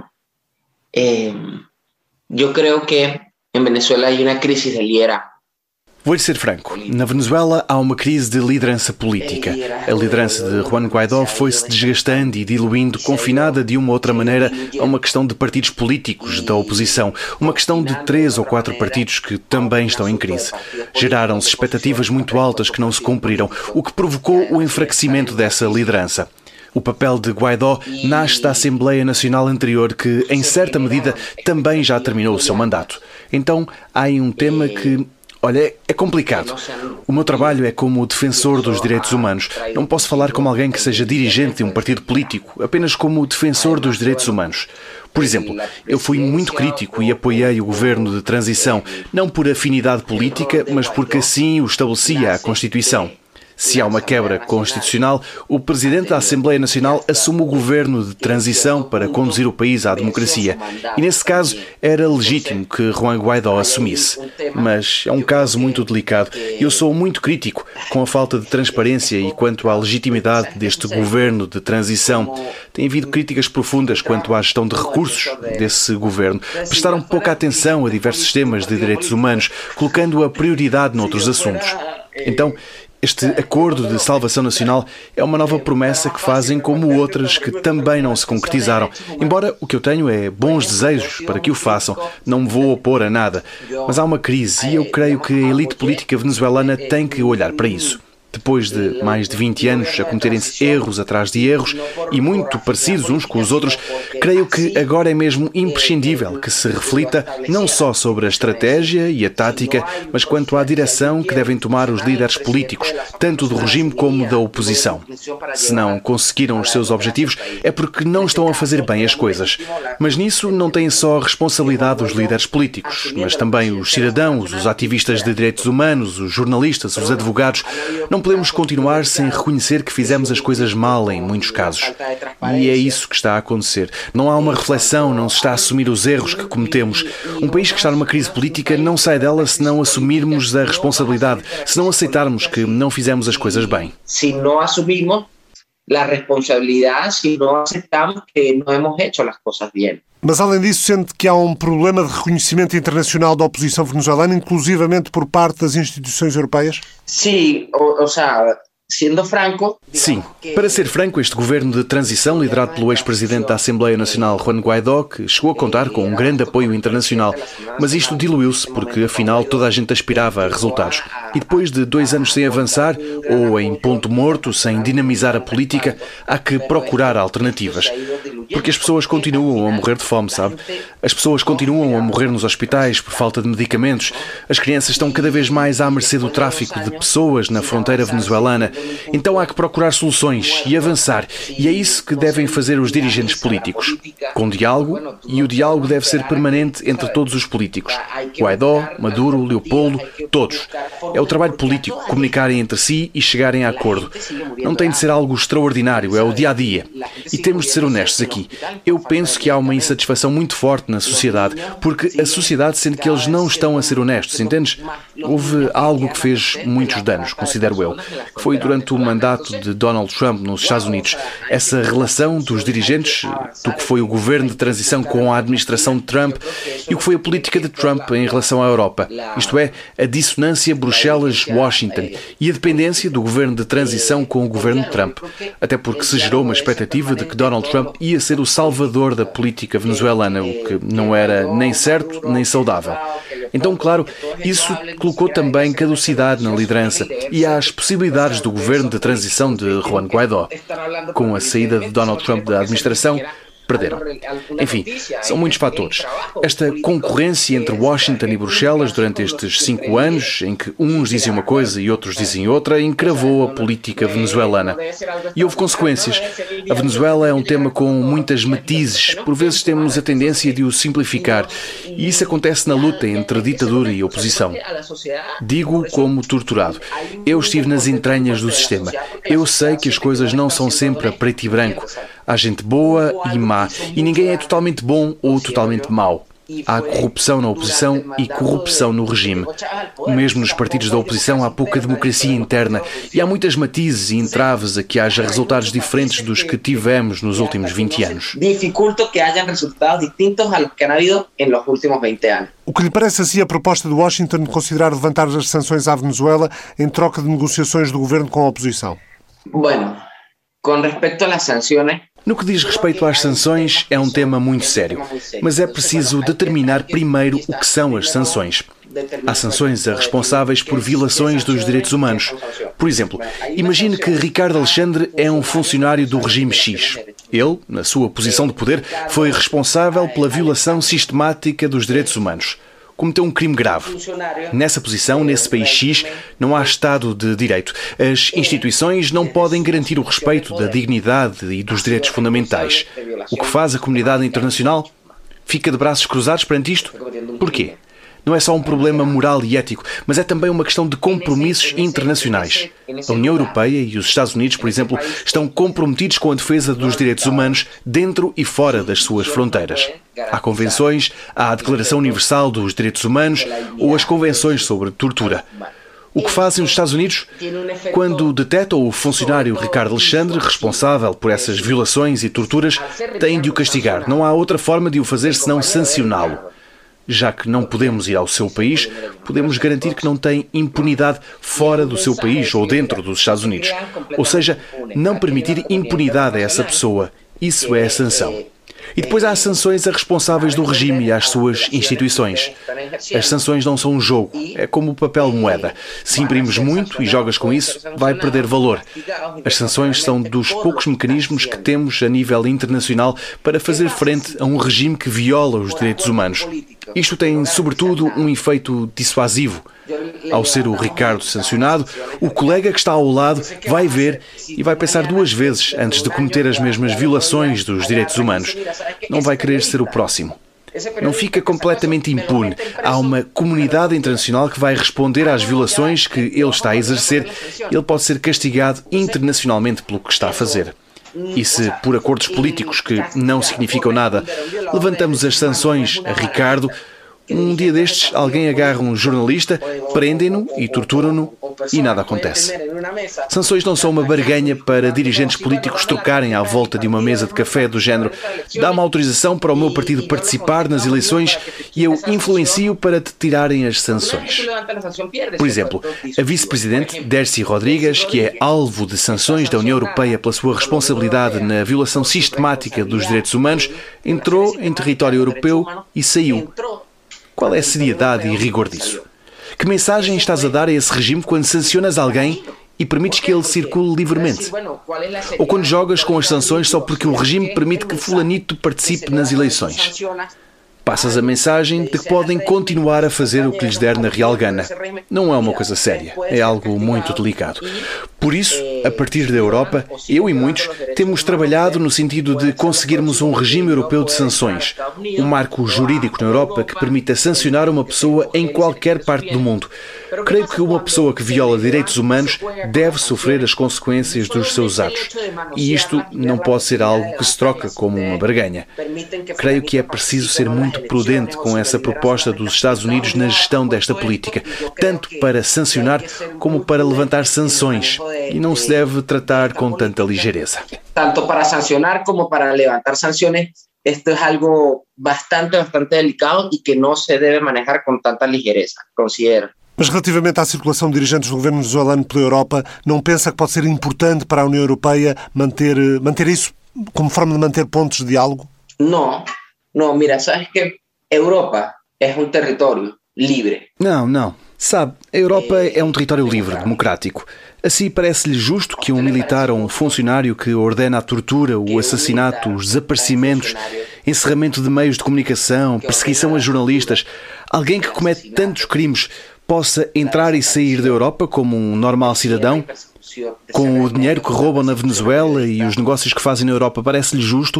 Eu creio que em Venezuela há uma crise de liderazgo. Vou-lhe ser franco. Na Venezuela há uma crise de liderança política. A liderança de Juan Guaidó foi-se desgastando e diluindo, confinada de uma ou outra maneira a uma questão de partidos políticos da oposição, uma questão de 3 ou 4 partidos que também estão em crise. Geraram-se expectativas muito altas que não se cumpriram, o que provocou o enfraquecimento dessa liderança. O papel de Guaidó nasce da Assembleia Nacional anterior que, em certa medida, também já terminou o seu mandato. Então, há aí um tema que... Olha, é complicado. O meu trabalho é como defensor dos direitos humanos. Não posso falar como alguém que seja dirigente de um partido político, apenas como defensor dos direitos humanos. Por exemplo, eu fui muito crítico e apoiei o governo de transição, não por afinidade política, mas porque assim o estabelecia a Constituição. Se há uma quebra constitucional, o Presidente da Assembleia Nacional assume o governo de transição para conduzir o país à democracia. E nesse caso era legítimo que Juan Guaidó assumisse. Mas é um caso muito delicado e eu sou muito crítico com a falta de transparência e quanto à legitimidade deste governo de transição. Tem havido críticas profundas quanto à gestão de recursos desse governo. Prestaram pouca atenção a diversos temas de direitos humanos, colocando a prioridade noutros assuntos. Então, este acordo de salvação nacional é uma nova promessa que fazem como outras que também não se concretizaram. Embora o que eu tenho é bons desejos para que o façam, não me vou opor a nada. Mas há uma crise e eu creio que a elite política venezuelana tem que olhar para isso. Depois de mais de 20 anos a cometerem-se erros atrás de erros e muito parecidos uns com os outros, creio que agora é mesmo imprescindível que se reflita não só sobre a estratégia e a tática, mas quanto à direção que devem tomar os líderes políticos, tanto do regime como da oposição. Se não conseguiram os seus objetivos, é porque não estão a fazer bem as coisas. Mas nisso não têm só a responsabilidade os líderes políticos, mas também os cidadãos, os ativistas de direitos humanos, os jornalistas, os advogados. Não podemos continuar sem reconhecer que fizemos as coisas mal em muitos casos. E é isso que está a acontecer. Não há uma reflexão, não se está a assumir os erros que cometemos. Um país que está numa crise política não sai dela se não assumirmos a responsabilidade, se não aceitarmos que não fizemos as coisas bem. Se não assumirmos a responsabilidade, se não aceitamos que não hemos hecho as coisas bem. Mas, além disso, sente que há um problema de reconhecimento internacional da oposição venezuelana, inclusivamente por parte das instituições europeias? Sim, ou seja, sendo franco... Sim. Para ser franco, este governo de transição, liderado pelo ex-presidente da Assembleia Nacional, Juan Guaidó, que chegou a contar com um grande apoio internacional, mas isto diluiu-se porque, afinal, toda a gente aspirava a resultados. E depois de 2 anos sem avançar, ou em ponto morto, sem dinamizar a política, há que procurar alternativas. porque as pessoas continuam a morrer de fome, sabe? As pessoas continuam a morrer nos hospitais por falta de medicamentos. As crianças estão cada vez mais à mercê do tráfico de pessoas na fronteira venezuelana. Então há que procurar soluções e avançar. E é isso que devem fazer os dirigentes políticos. Com diálogo, e o diálogo deve ser permanente entre todos os políticos. Guaidó, Maduro, Leopoldo, todos. É o trabalho político comunicarem entre si e chegarem a acordo. Não tem de ser algo extraordinário, é o dia-a-dia. E temos de ser honestos aqui. Eu penso que há uma insatisfação muito forte na sociedade, porque a sociedade sente que eles não estão a ser honestos, entendes? Houve algo que fez muitos danos, considero eu, que foi durante o mandato de Donald Trump nos Estados Unidos. Essa relação dos dirigentes, do que foi o governo de transição com a administração de Trump e o que foi a política de Trump em relação à Europa. Isto é, a dissonância Bruxelas-Washington e a dependência do governo de transição com o governo de Trump. Até porque se gerou uma expectativa de que Donald Trump ia ser o salvador da política venezuelana, o que não era nem certo nem saudável. Então, claro, isso colocou também caducidade na liderança e às possibilidades do governo de transição de Juan Guaidó. Com a saída de Donald Trump da administração, perderam. Enfim, são muitos fatores. Esta concorrência entre Washington e Bruxelas durante estes 5 anos, em que uns dizem uma coisa e outros dizem outra, encravou a política venezuelana. E houve consequências. A Venezuela é um tema com muitas matizes. Por vezes temos a tendência de o simplificar. E isso acontece na luta entre ditadura e oposição. Digo como torturado. Eu estive nas entranhas do sistema. Eu sei que as coisas não são sempre a preto e branco. Há gente boa e má, e ninguém é totalmente bom ou totalmente mau. Há corrupção na oposição e corrupção no regime. Mesmo nos partidos da oposição há pouca democracia interna e há muitas matizes e entraves a que haja resultados diferentes dos que tivemos nos últimos 20 anos. Dificulta que haja resultados distintos a los que han habido en los últimos 20 anos. O que lhe parece assim a proposta de Washington de considerar levantar as sanções à Venezuela em troca de negociações do governo com a oposição? Bueno, com respeito às sanções, no que diz respeito às sanções, é um tema muito sério, mas é preciso determinar primeiro o que são as sanções. Há sanções a responsáveis por violações dos direitos humanos. Por exemplo, imagine que Ricardo Alexandre é um funcionário do regime X. Ele, na sua posição de poder, foi responsável pela violação sistemática dos direitos humanos. Cometeu um crime grave. Nessa posição, nesse país X, não há Estado de Direito. As instituições não podem garantir o respeito da dignidade e dos direitos fundamentais. O que faz a comunidade internacional? Fica de braços cruzados perante isto? Porquê? Não é só um problema moral e ético, mas é também uma questão de compromissos internacionais. A União Europeia e os Estados Unidos, por exemplo, estão comprometidos com a defesa dos direitos humanos dentro e fora das suas fronteiras. Há convenções, há a Declaração Universal dos Direitos Humanos ou as convenções sobre tortura. O que fazem os Estados Unidos? Quando detectam o funcionário Ricardo Alexandre responsável por essas violações e torturas, têm de o castigar. Não há outra forma de o fazer senão sancioná-lo. Já que não podemos ir ao seu país, podemos garantir que não tem impunidade fora do seu país ou dentro dos Estados Unidos. Ou seja, não permitir impunidade a essa pessoa. Isso é a sanção. E depois há sanções a responsáveis do regime e às suas instituições. As sanções não são um jogo, é como o papel moeda. Se imprimes muito e jogas com isso, vai perder valor. As sanções são dos poucos mecanismos que temos a nível internacional para fazer frente a um regime que viola os direitos humanos. Isto tem, sobretudo, um efeito dissuasivo. Ao ser o Ricardo sancionado, o colega que está ao lado vai ver e vai pensar 2 vezes antes de cometer as mesmas violações dos direitos humanos. Não vai querer ser o próximo. Não fica completamente impune. Há uma comunidade internacional que vai responder às violações que ele está a exercer e ele pode ser castigado internacionalmente pelo que está a fazer. E se, por acordos políticos que não significam nada, levantamos as sanções a Ricardo, um dia destes alguém agarra um jornalista, prendem-no e torturam-no e nada acontece. Sanções não são uma barganha para dirigentes políticos trocarem à volta de uma mesa de café do género: dá-me autorização para o meu partido participar nas eleições e eu influencio para te tirarem as sanções. Por exemplo, a vice-presidente Delcy Rodrigues, que é alvo de sanções da União Europeia pela sua responsabilidade na violação sistemática dos direitos humanos, entrou em território europeu e saiu. Qual é a seriedade e rigor disso? Que mensagem estás a dar a esse regime quando sancionas alguém e permites que ele circule livremente. Ou quando jogas com as sanções só porque o regime permite que fulanito participe nas eleições. Passas a mensagem de que podem continuar a fazer o que lhes der na real gana. Não é uma coisa séria, é algo muito delicado. Por isso, a partir da Europa, eu e muitos temos trabalhado no sentido de conseguirmos um regime europeu de sanções, um marco jurídico na Europa que permita sancionar uma pessoa em qualquer parte do mundo. Creio que uma pessoa que viola direitos humanos deve sofrer as consequências dos seus atos. E isto não pode ser algo que se troca como uma barganha. Creio que é preciso ser muito prudente com essa proposta dos Estados Unidos na gestão desta política, tanto para sancionar como para levantar sanções, e não se deve tratar com tanta ligeireza. Tanto para sancionar como para levantar sanciones, esto es algo bastante delicado y que no se debe manejar con tanta ligereza, considero. Mas relativamente à circulação de dirigentes do governo venezuelano pela Europa, não pensa que pode ser importante para a União Europeia manter isso como forma de manter pontos de diálogo? No, mira, sabes que Europa es un territorio libre. Não. Sabe, a Europa é um território livre, democrático. Assim parece-lhe justo que um militar ou um funcionário que ordena a tortura, o assassinato, os desaparecimentos, encerramento de meios de comunicação, perseguição a jornalistas, alguém que comete tantos crimes, possa entrar e sair da Europa como um normal cidadão? Com o dinheiro que roubam na Venezuela e os negócios que fazem na Europa, parece-lhe justo?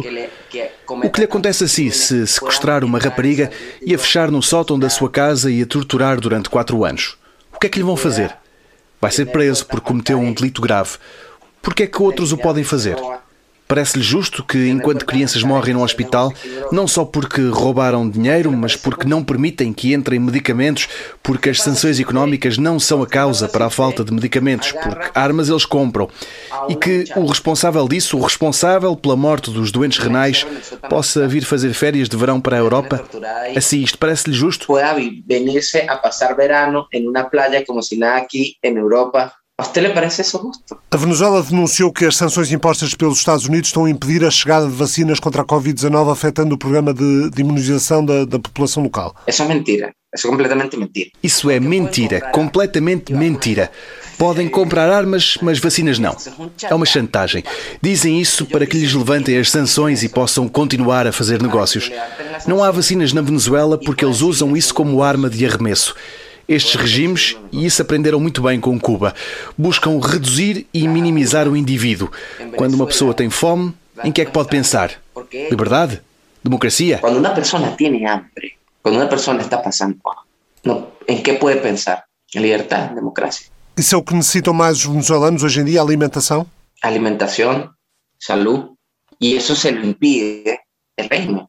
O que lhe acontece assim se sequestrar uma rapariga e a fechar no sótão da sua casa e a torturar durante 4 anos? O que é que lhe vão fazer? Vai ser preso porque cometeu um delito grave. Por que é que outros o podem fazer? Parece-lhe justo que, enquanto crianças morrem no hospital, não só porque roubaram dinheiro, mas porque não permitem que entrem medicamentos, porque as sanções económicas não são a causa para a falta de medicamentos, porque armas eles compram, e que o responsável disso, o responsável pela morte dos doentes renais, possa vir fazer férias de verão para a Europa? Assim, isto parece-lhe justo? Pueda venir-se a passar verano em uma praia como se nada aqui em Europa. A você lhe parece isso justo? A Venezuela denunciou que as sanções impostas pelos Estados Unidos estão a impedir a chegada de vacinas contra a Covid-19, afetando o programa de imunização da população local. Isso é mentira. Isso é completamente mentira. Isso é mentira. Completamente mentira. Podem comprar armas, mas vacinas não. É uma chantagem. Dizem isso para que lhes levantem as sanções e possam continuar a fazer negócios. Não há vacinas na Venezuela porque eles usam isso como arma de arremesso. Estes regimes, e isso aprenderam muito bem com Cuba, buscam reduzir e minimizar o indivíduo. Quando uma pessoa tem fome, em que é que pode pensar? Liberdade? Democracia? Quando uma pessoa tem hambre, quando uma pessoa está passando fome, em que pode pensar? Em liberdade, democracia. Isso é o que necessitam mais os venezuelanos hoje em dia, a alimentação? Alimentação, saúde, e isso se lo impide o regime.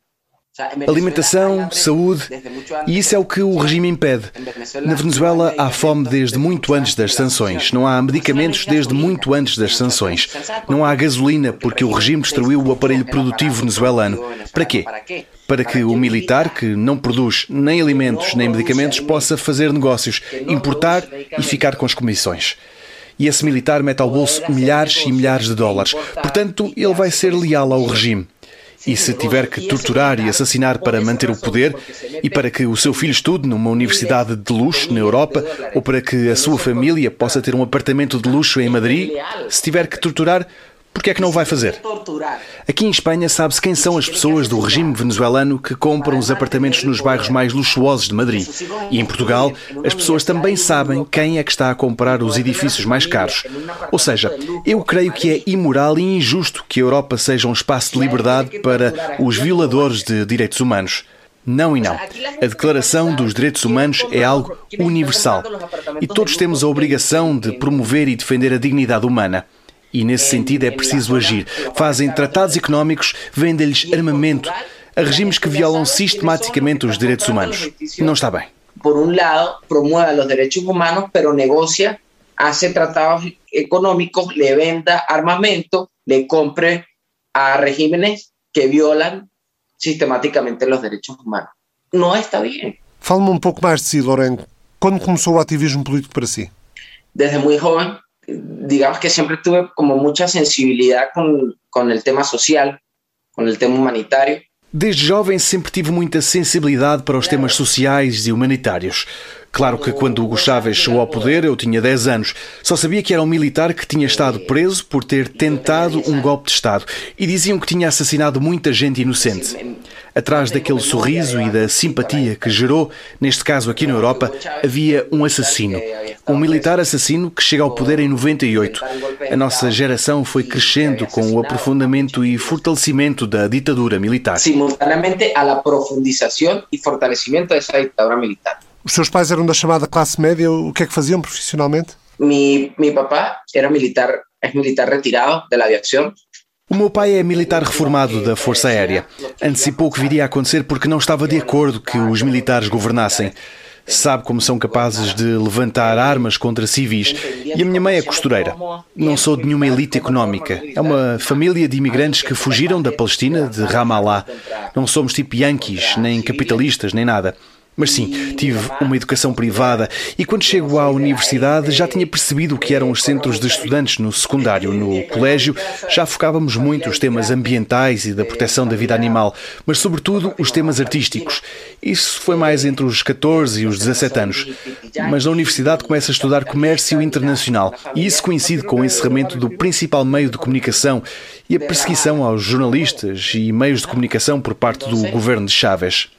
Alimentação, saúde, e isso é o que o regime impede. Na Venezuela há fome desde muito antes das sanções. Não há medicamentos desde muito antes das sanções. Não há gasolina porque o regime destruiu o aparelho produtivo venezuelano. Para quê? Para que o militar, que não produz nem alimentos nem medicamentos, possa fazer negócios, importar e ficar com as comissões. E esse militar mete ao bolso milhares e milhares de dólares. Portanto, ele vai ser leal ao regime. E se tiver que torturar e assassinar para manter o poder e para que o seu filho estude numa universidade de luxo na Europa ou para que a sua família possa ter um apartamento de luxo em Madrid, se tiver que torturar, por que é que não o vai fazer? Aqui em Espanha sabe-se quem são as pessoas do regime venezuelano que compram os apartamentos nos bairros mais luxuosos de Madrid. E em Portugal, as pessoas também sabem quem é que está a comprar os edifícios mais caros. Ou seja, eu creio que é imoral e injusto que a Europa seja um espaço de liberdade para os violadores de direitos humanos. Não e não. A Declaração dos Direitos Humanos é algo universal. E todos temos a obrigação de promover e defender a dignidade humana. E nesse sentido é preciso agir. Fazem tratados económicos, vendem-lhes armamento a regimes que violam sistematicamente os direitos humanos. Não está bem. Por lado, promove os direitos humanos, mas negocia, faz tratados económicos, le venda armamento, le compre a regímenes que violam sistematicamente os direitos humanos. Não está bem. Fala-me um pouco mais de si, Lourenço. Quando começou o ativismo político para si? Desde muito jovem. Digamos que siempre tuve como mucha sensibilidad con el tema social, con el tema humanitario. Desde jovem sempre tive muita sensibilidade para os temas sociais e humanitários. Claro que quando Hugo Chávez chegou ao poder eu tinha 10 anos. Só sabia que era um militar que tinha estado preso por ter tentado um golpe de Estado e diziam que tinha assassinado muita gente inocente. Atrás daquele sorriso e da simpatia que gerou, neste caso aqui na Europa, havia um assassino. Um militar assassino que chega ao poder em 98. A nossa geração foi crescendo com o aprofundamento e fortalecimento da ditadura militar. Simultaneamente à profundização e fortalecimento dessa ditadura militar. Os seus pais eram da chamada classe média. O que é que faziam profissionalmente? Mi papá era militar, é militar retirado da aviação. O meu pai é militar reformado da Força Aérea. Antecipou o que viria a acontecer porque não estava de acordo que os militares governassem. Sabe como são capazes de levantar armas contra civis. E a minha mãe é costureira. Não sou de nenhuma elite económica. É uma família de imigrantes que fugiram da Palestina, de Ramallah. Não somos tipo yankees, nem capitalistas, nem nada. Mas sim, tive uma educação privada e quando chego à universidade já tinha percebido o que eram os centros de estudantes no secundário. No colégio já focávamos muito os temas ambientais e da proteção da vida animal, mas sobretudo os temas artísticos. Isso foi mais entre os 14 e os 17 anos. Mas na universidade começo a estudar comércio internacional e isso coincide com o encerramento do principal meio de comunicação e a perseguição aos jornalistas e meios de comunicação por parte do governo de Chávez.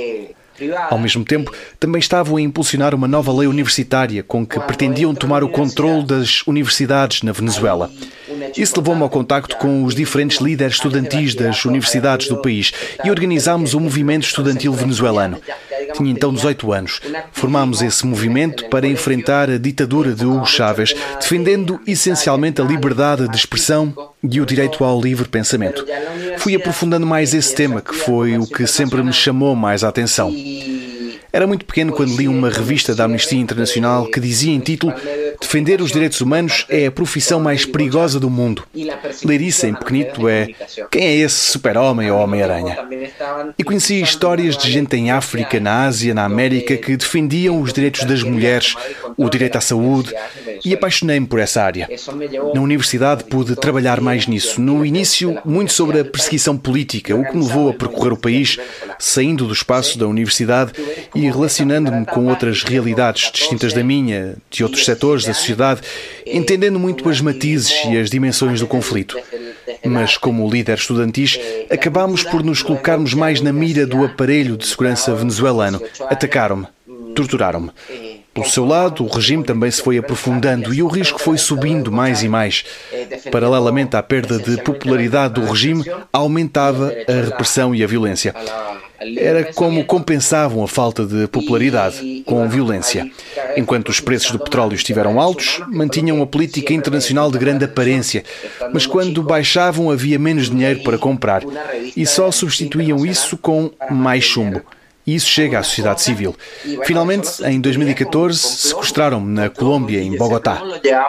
Ao mesmo tempo, também estavam a impulsionar uma nova lei universitária com que pretendiam tomar o controle das universidades na Venezuela. Isso levou-me ao contacto com os diferentes líderes estudantis das universidades do país e organizámos o movimento estudantil venezuelano. Tinha então 18 anos. Formámos esse movimento para enfrentar a ditadura de Hugo Chávez, defendendo essencialmente a liberdade de expressão e o direito ao livre pensamento. Fui aprofundando mais esse tema, que foi o que sempre me chamou mais a atenção. Era muito pequeno quando li uma revista da Amnistia Internacional que dizia em título: defender os direitos humanos é a profissão mais perigosa do mundo. Ler isso em pequenito é: quem é esse super-homem ou Homem-Aranha? E conheci histórias de gente em África, na Ásia, na América que defendiam os direitos das mulheres, o direito à saúde, e apaixonei-me por essa área. Na universidade pude trabalhar mais nisso. No início, muito sobre a perseguição política, o que me levou a percorrer o país, saindo do espaço da universidade e relacionando-me com outras realidades distintas da minha, de outros setores da sociedade, entendendo muito as matizes e as dimensões do conflito. Mas, como líder estudantis, acabámos por nos colocarmos mais na mira do aparelho de segurança venezuelano. Atacaram-me, torturaram-me. Pelo seu lado, o regime também se foi aprofundando e o risco foi subindo mais e mais. Paralelamente à perda de popularidade do regime, aumentava a repressão e a violência. Era como compensavam a falta de popularidade, com violência. Enquanto os preços do petróleo estiveram altos, mantinham a política internacional de grande aparência, mas quando baixavam havia menos dinheiro para comprar e só substituíam isso com mais chumbo. E isso chega à sociedade civil. Finalmente, em 2014, sequestraram-me na Colômbia, em Bogotá.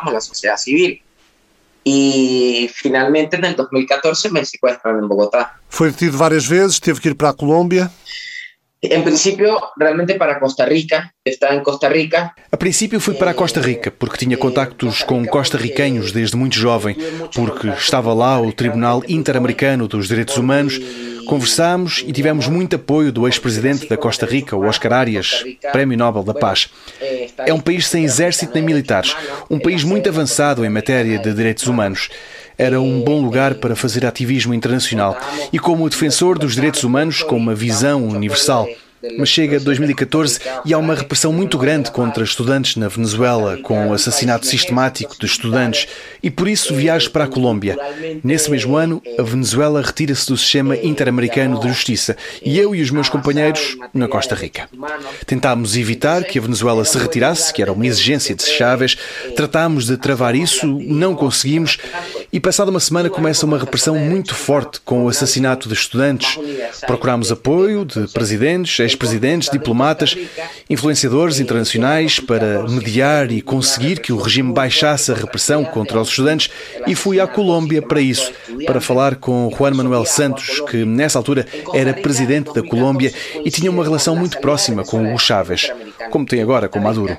E finalmente, em 2014, me sequestraram em Bogotá. Foi detido várias vezes, teve que ir para a Colômbia. Em princípio, realmente para Costa Rica. Estava em Costa Rica. A princípio fui para a Costa Rica, porque tinha contactos com costarriquenhos desde muito jovem, porque estava lá o Tribunal Interamericano dos Direitos Humanos. Conversámos e tivemos muito apoio do ex-presidente da Costa Rica, o Oscar Arias, Prémio Nobel da Paz. É um país sem exército nem militares, um país muito avançado em matéria de direitos humanos. Era um bom lugar para fazer ativismo internacional e como defensor dos direitos humanos com uma visão universal. Mas chega 2014 e há uma repressão muito grande contra estudantes na Venezuela, com o assassinato sistemático de estudantes, e por isso viajo para a Colômbia. Nesse mesmo ano, a Venezuela retira-se do sistema interamericano de justiça e eu e os meus companheiros na Costa Rica. Tentámos evitar que a Venezuela se retirasse, que era uma exigência de Chávez, tratámos de travar isso, não conseguimos, e passada uma semana começa uma repressão muito forte com o assassinato de estudantes. Procurámos apoio de presidentes, ex-presidentes, diplomatas, influenciadores internacionais para mediar e conseguir que o regime baixasse a repressão contra os estudantes e fui à Colômbia para isso, para falar com Juan Manuel Santos, que nessa altura era presidente da Colômbia e tinha uma relação muito próxima com Hugo Chávez, como tem agora com Maduro.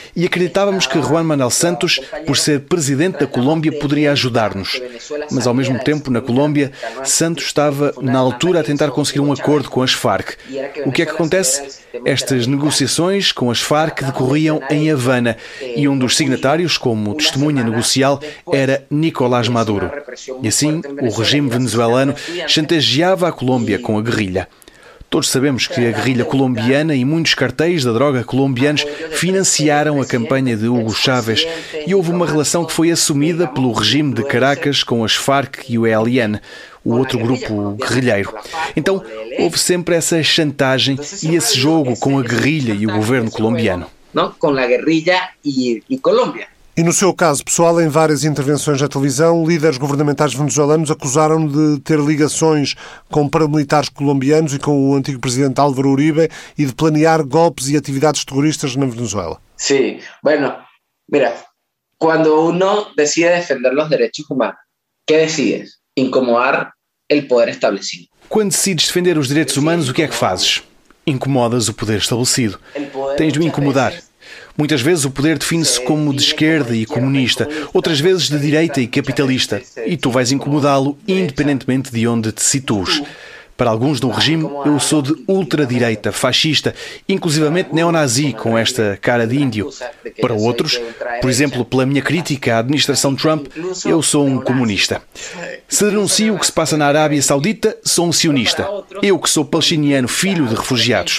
E acreditávamos que Juan Manuel Santos, por ser presidente da Colômbia, poderia ajudar-nos. Mas, ao mesmo tempo, na Colômbia, Santos estava, na altura, a tentar conseguir um acordo com as Farc. O que é que acontece? Estas negociações com as Farc decorriam em Havana e um dos signatários, como testemunha negocial, era Nicolás Maduro. E assim, o regime venezuelano chantageava a Colômbia com a guerrilha. Todos sabemos que a guerrilha colombiana e muitos cartéis da droga colombianos financiaram a campanha de Hugo Chávez e houve uma relação que foi assumida pelo regime de Caracas com as Farc e o ELN, o outro grupo guerrilheiro. Então, houve sempre essa chantagem e esse jogo com a guerrilha e o governo colombiano. Com a guerrilha e Colômbia. E no seu caso pessoal, em várias intervenções na televisão, líderes governamentais venezuelanos acusaram de ter ligações com paramilitares colombianos e com o antigo presidente Álvaro Uribe e de planear golpes e atividades terroristas na Venezuela. Sí, bueno, mira, cuando uno decide defender los derechos humanos, ¿qué decides? Incomodar el poder establecido. Quando decides defender os direitos humanos, o que é que fazes? Incomodas o poder estabelecido. Tens de o incomodar. Muitas vezes o poder define-se como de esquerda e comunista, outras vezes de direita e capitalista, e tu vais incomodá-lo independentemente de onde te situes. Para alguns do regime, eu sou de ultradireita, fascista, inclusivamente neonazi, com esta cara de índio. Para outros, por exemplo, pela minha crítica à administração Trump, eu sou um comunista. Se denuncio o que se passa na Arábia Saudita, sou um sionista. Eu, que sou palestiniano, filho de refugiados.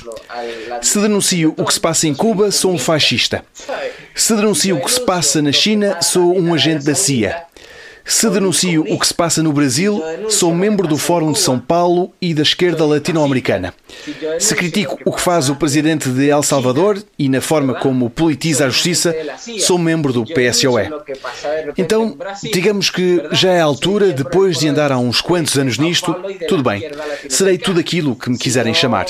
Se denuncio o que se passa em Cuba, sou um fascista. Se denuncio o que se passa na China, sou um agente da CIA. Se denuncio o que se passa no Brasil, sou membro do Fórum de São Paulo e da esquerda latino-americana. Se critico o que faz o presidente de El Salvador e na forma como politiza a justiça, sou membro do PSOE. Então, digamos que já é a altura, depois de andar há uns quantos anos nisto, tudo bem, serei tudo aquilo que me quiserem chamar.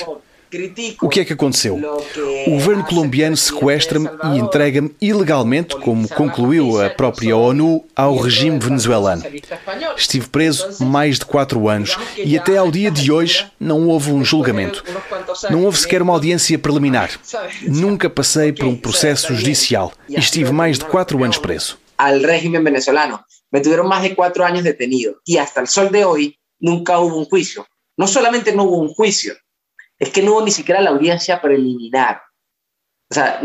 O que é que aconteceu? O governo colombiano sequestra-me e entrega-me ilegalmente, como concluiu a própria ONU, ao regime venezuelano. Estive preso mais de 4 anos e até ao dia de hoje não houve um julgamento. Não houve sequer uma audiência preliminar. Nunca passei por um processo judicial e estive mais de 4 anos preso. Al régimen venezolano. Me tuvieron más de 4 años detenido y hasta el sol de hoy nunca hubo un juicio. No solamente no hubo un juicio, es que no hubo ni siquiera la audiencia preliminar. O sea,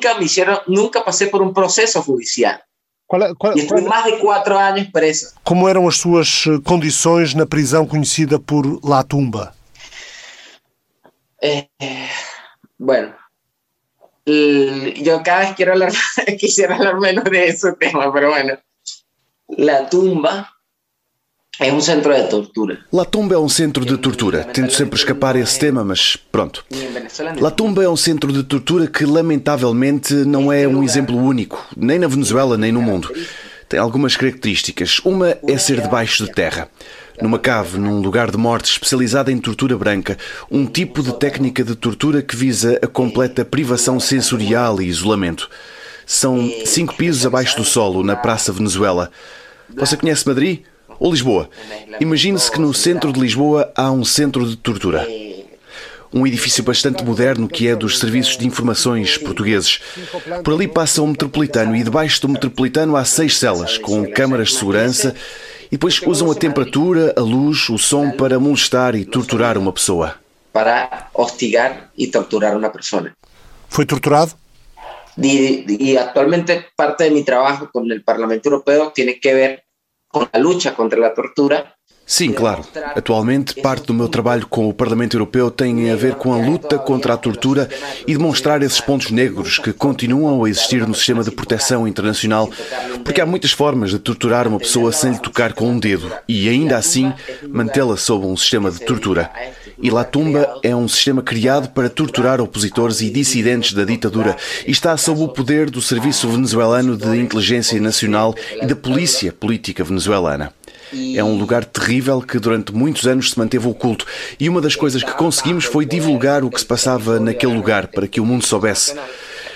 nunca pasé por un proceso judicial. E estuve mais de 4 anos preso. Como eram as suas condições na prisão conhecida por La Tumba? Bueno, yo cada vez quisiera hablar menos de ese tema, pero bueno. La Tumba é um centro de tortura. La Tumba é um centro de tortura. Tento sempre escapar a esse tema, mas pronto. La Tumba é um centro de tortura que, lamentavelmente, não é um exemplo único, nem na Venezuela, nem no mundo. Tem algumas características. Uma é ser debaixo de terra. Numa cave, num lugar de morte especializada em tortura branca, um tipo de técnica de tortura que visa a completa privação sensorial e isolamento. São 5 pisos abaixo do solo, na Praça Venezuela. Você conhece Madrid? Ou Lisboa? Imagine-se que no centro de Lisboa há um centro de tortura. Um edifício bastante moderno que é dos serviços de informações portugueses. Por ali passa um metropolitano e debaixo do metropolitano há 6 celas, com câmaras de segurança, e depois usam a temperatura, a luz, o som para molestar e torturar uma pessoa. Para hostigar e torturar uma pessoa. Foi torturado? E atualmente parte de mi trabajo con el Parlamento Europeo tiene que ver com a luta contra a tortura. Sim, claro. Atualmente, parte do meu trabalho com o Parlamento Europeu tem a ver com a luta contra a tortura e demonstrar esses pontos negros que continuam a existir no sistema de proteção internacional, porque há muitas formas de torturar uma pessoa sem lhe tocar com um dedo e, ainda assim, mantê-la sob um sistema de tortura. E La Tumba é um sistema criado para torturar opositores e dissidentes da ditadura e está sob o poder do Serviço Venezuelano de Inteligência Nacional e da Polícia Política Venezuelana. É um lugar terrível que durante muitos anos se manteve oculto e uma das coisas que conseguimos foi divulgar o que se passava naquele lugar para que o mundo soubesse.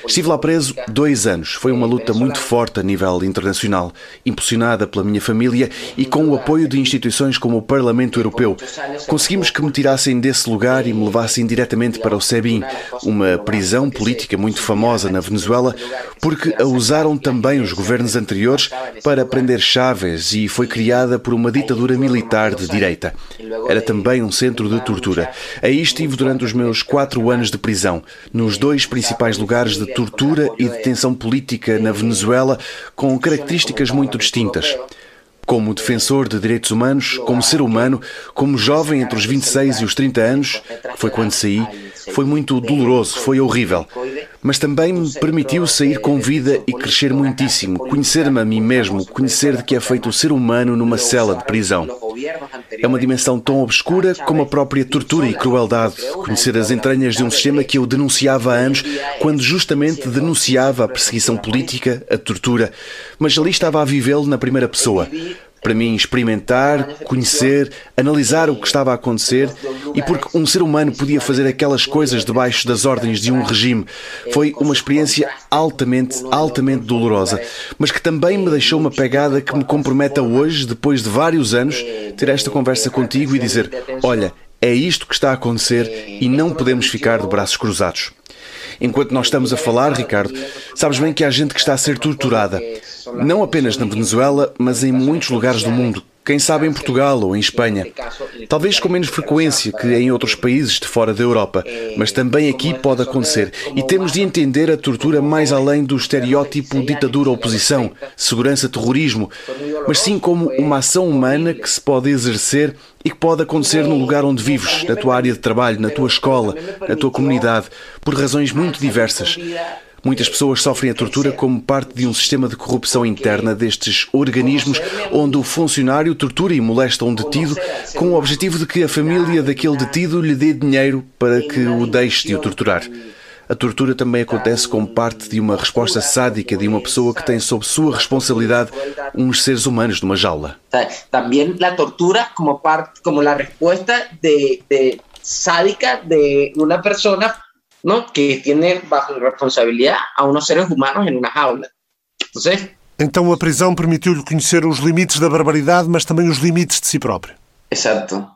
Estive lá preso 2 anos. Foi uma luta muito forte a nível internacional, impulsionada pela minha família e com o apoio de instituições como o Parlamento Europeu. Conseguimos que me tirassem desse lugar e me levassem diretamente para o SEBIN, uma prisão política muito famosa na Venezuela, porque a usaram também os governos anteriores para prender Chávez e foi criada por uma ditadura militar de direita. Era também um centro de tortura. Aí estive durante os meus 4 anos de prisão, nos 2 principais lugares de tortura e detenção política na Venezuela, com características muito distintas. Como defensor de direitos humanos, como ser humano, como jovem entre os 26 e os 30 anos, que foi quando saí, foi muito doloroso, foi horrível. Mas também me permitiu sair com vida e crescer muitíssimo, conhecer-me a mim mesmo, conhecer de que é feito o ser humano numa cela de prisão. É uma dimensão tão obscura como a própria tortura e crueldade, conhecer as entranhas de um sistema que eu denunciava há anos, quando justamente denunciava a perseguição política, a tortura, mas ali estava a vivê-lo na primeira pessoa. Para mim, experimentar, conhecer, analisar o que estava a acontecer e porque um ser humano podia fazer aquelas coisas debaixo das ordens de um regime. Foi uma experiência altamente dolorosa, mas que também me deixou uma pegada que me compromete a hoje, depois de vários anos, ter esta conversa contigo e dizer: olha, é isto que está a acontecer e não podemos ficar de braços cruzados. Enquanto nós estamos a falar, Ricardo, sabes bem que há gente que está a ser torturada. Não apenas na Venezuela, mas em muitos lugares do mundo. Quem sabe em Portugal ou em Espanha. Talvez com menos frequência que em outros países de fora da Europa, mas também aqui pode acontecer. E temos de entender a tortura mais além do estereótipo ditadura-oposição, segurança-terrorismo, mas sim como uma ação humana que se pode exercer e que pode acontecer no lugar onde vives, na tua área de trabalho, na tua escola, na tua comunidade, por razões muito diversas. Muitas pessoas sofrem a tortura como parte de um sistema de corrupção interna destes organismos onde o funcionário tortura e molesta um detido com o objetivo de que a família daquele detido lhe dê dinheiro para que o deixe de o torturar. A tortura também acontece como parte de uma resposta sádica de uma pessoa que tem sob sua responsabilidade uns seres humanos numa jaula. Também a tortura como parte, como a resposta sádica de uma pessoa, ¿no? Que tiene bajo responsabilidad a unos seres humanos en una jaula. Entonces, então a prisão permitiu-lhe conhecer os limites da barbaridade, mas também os limites de si próprio. Exato.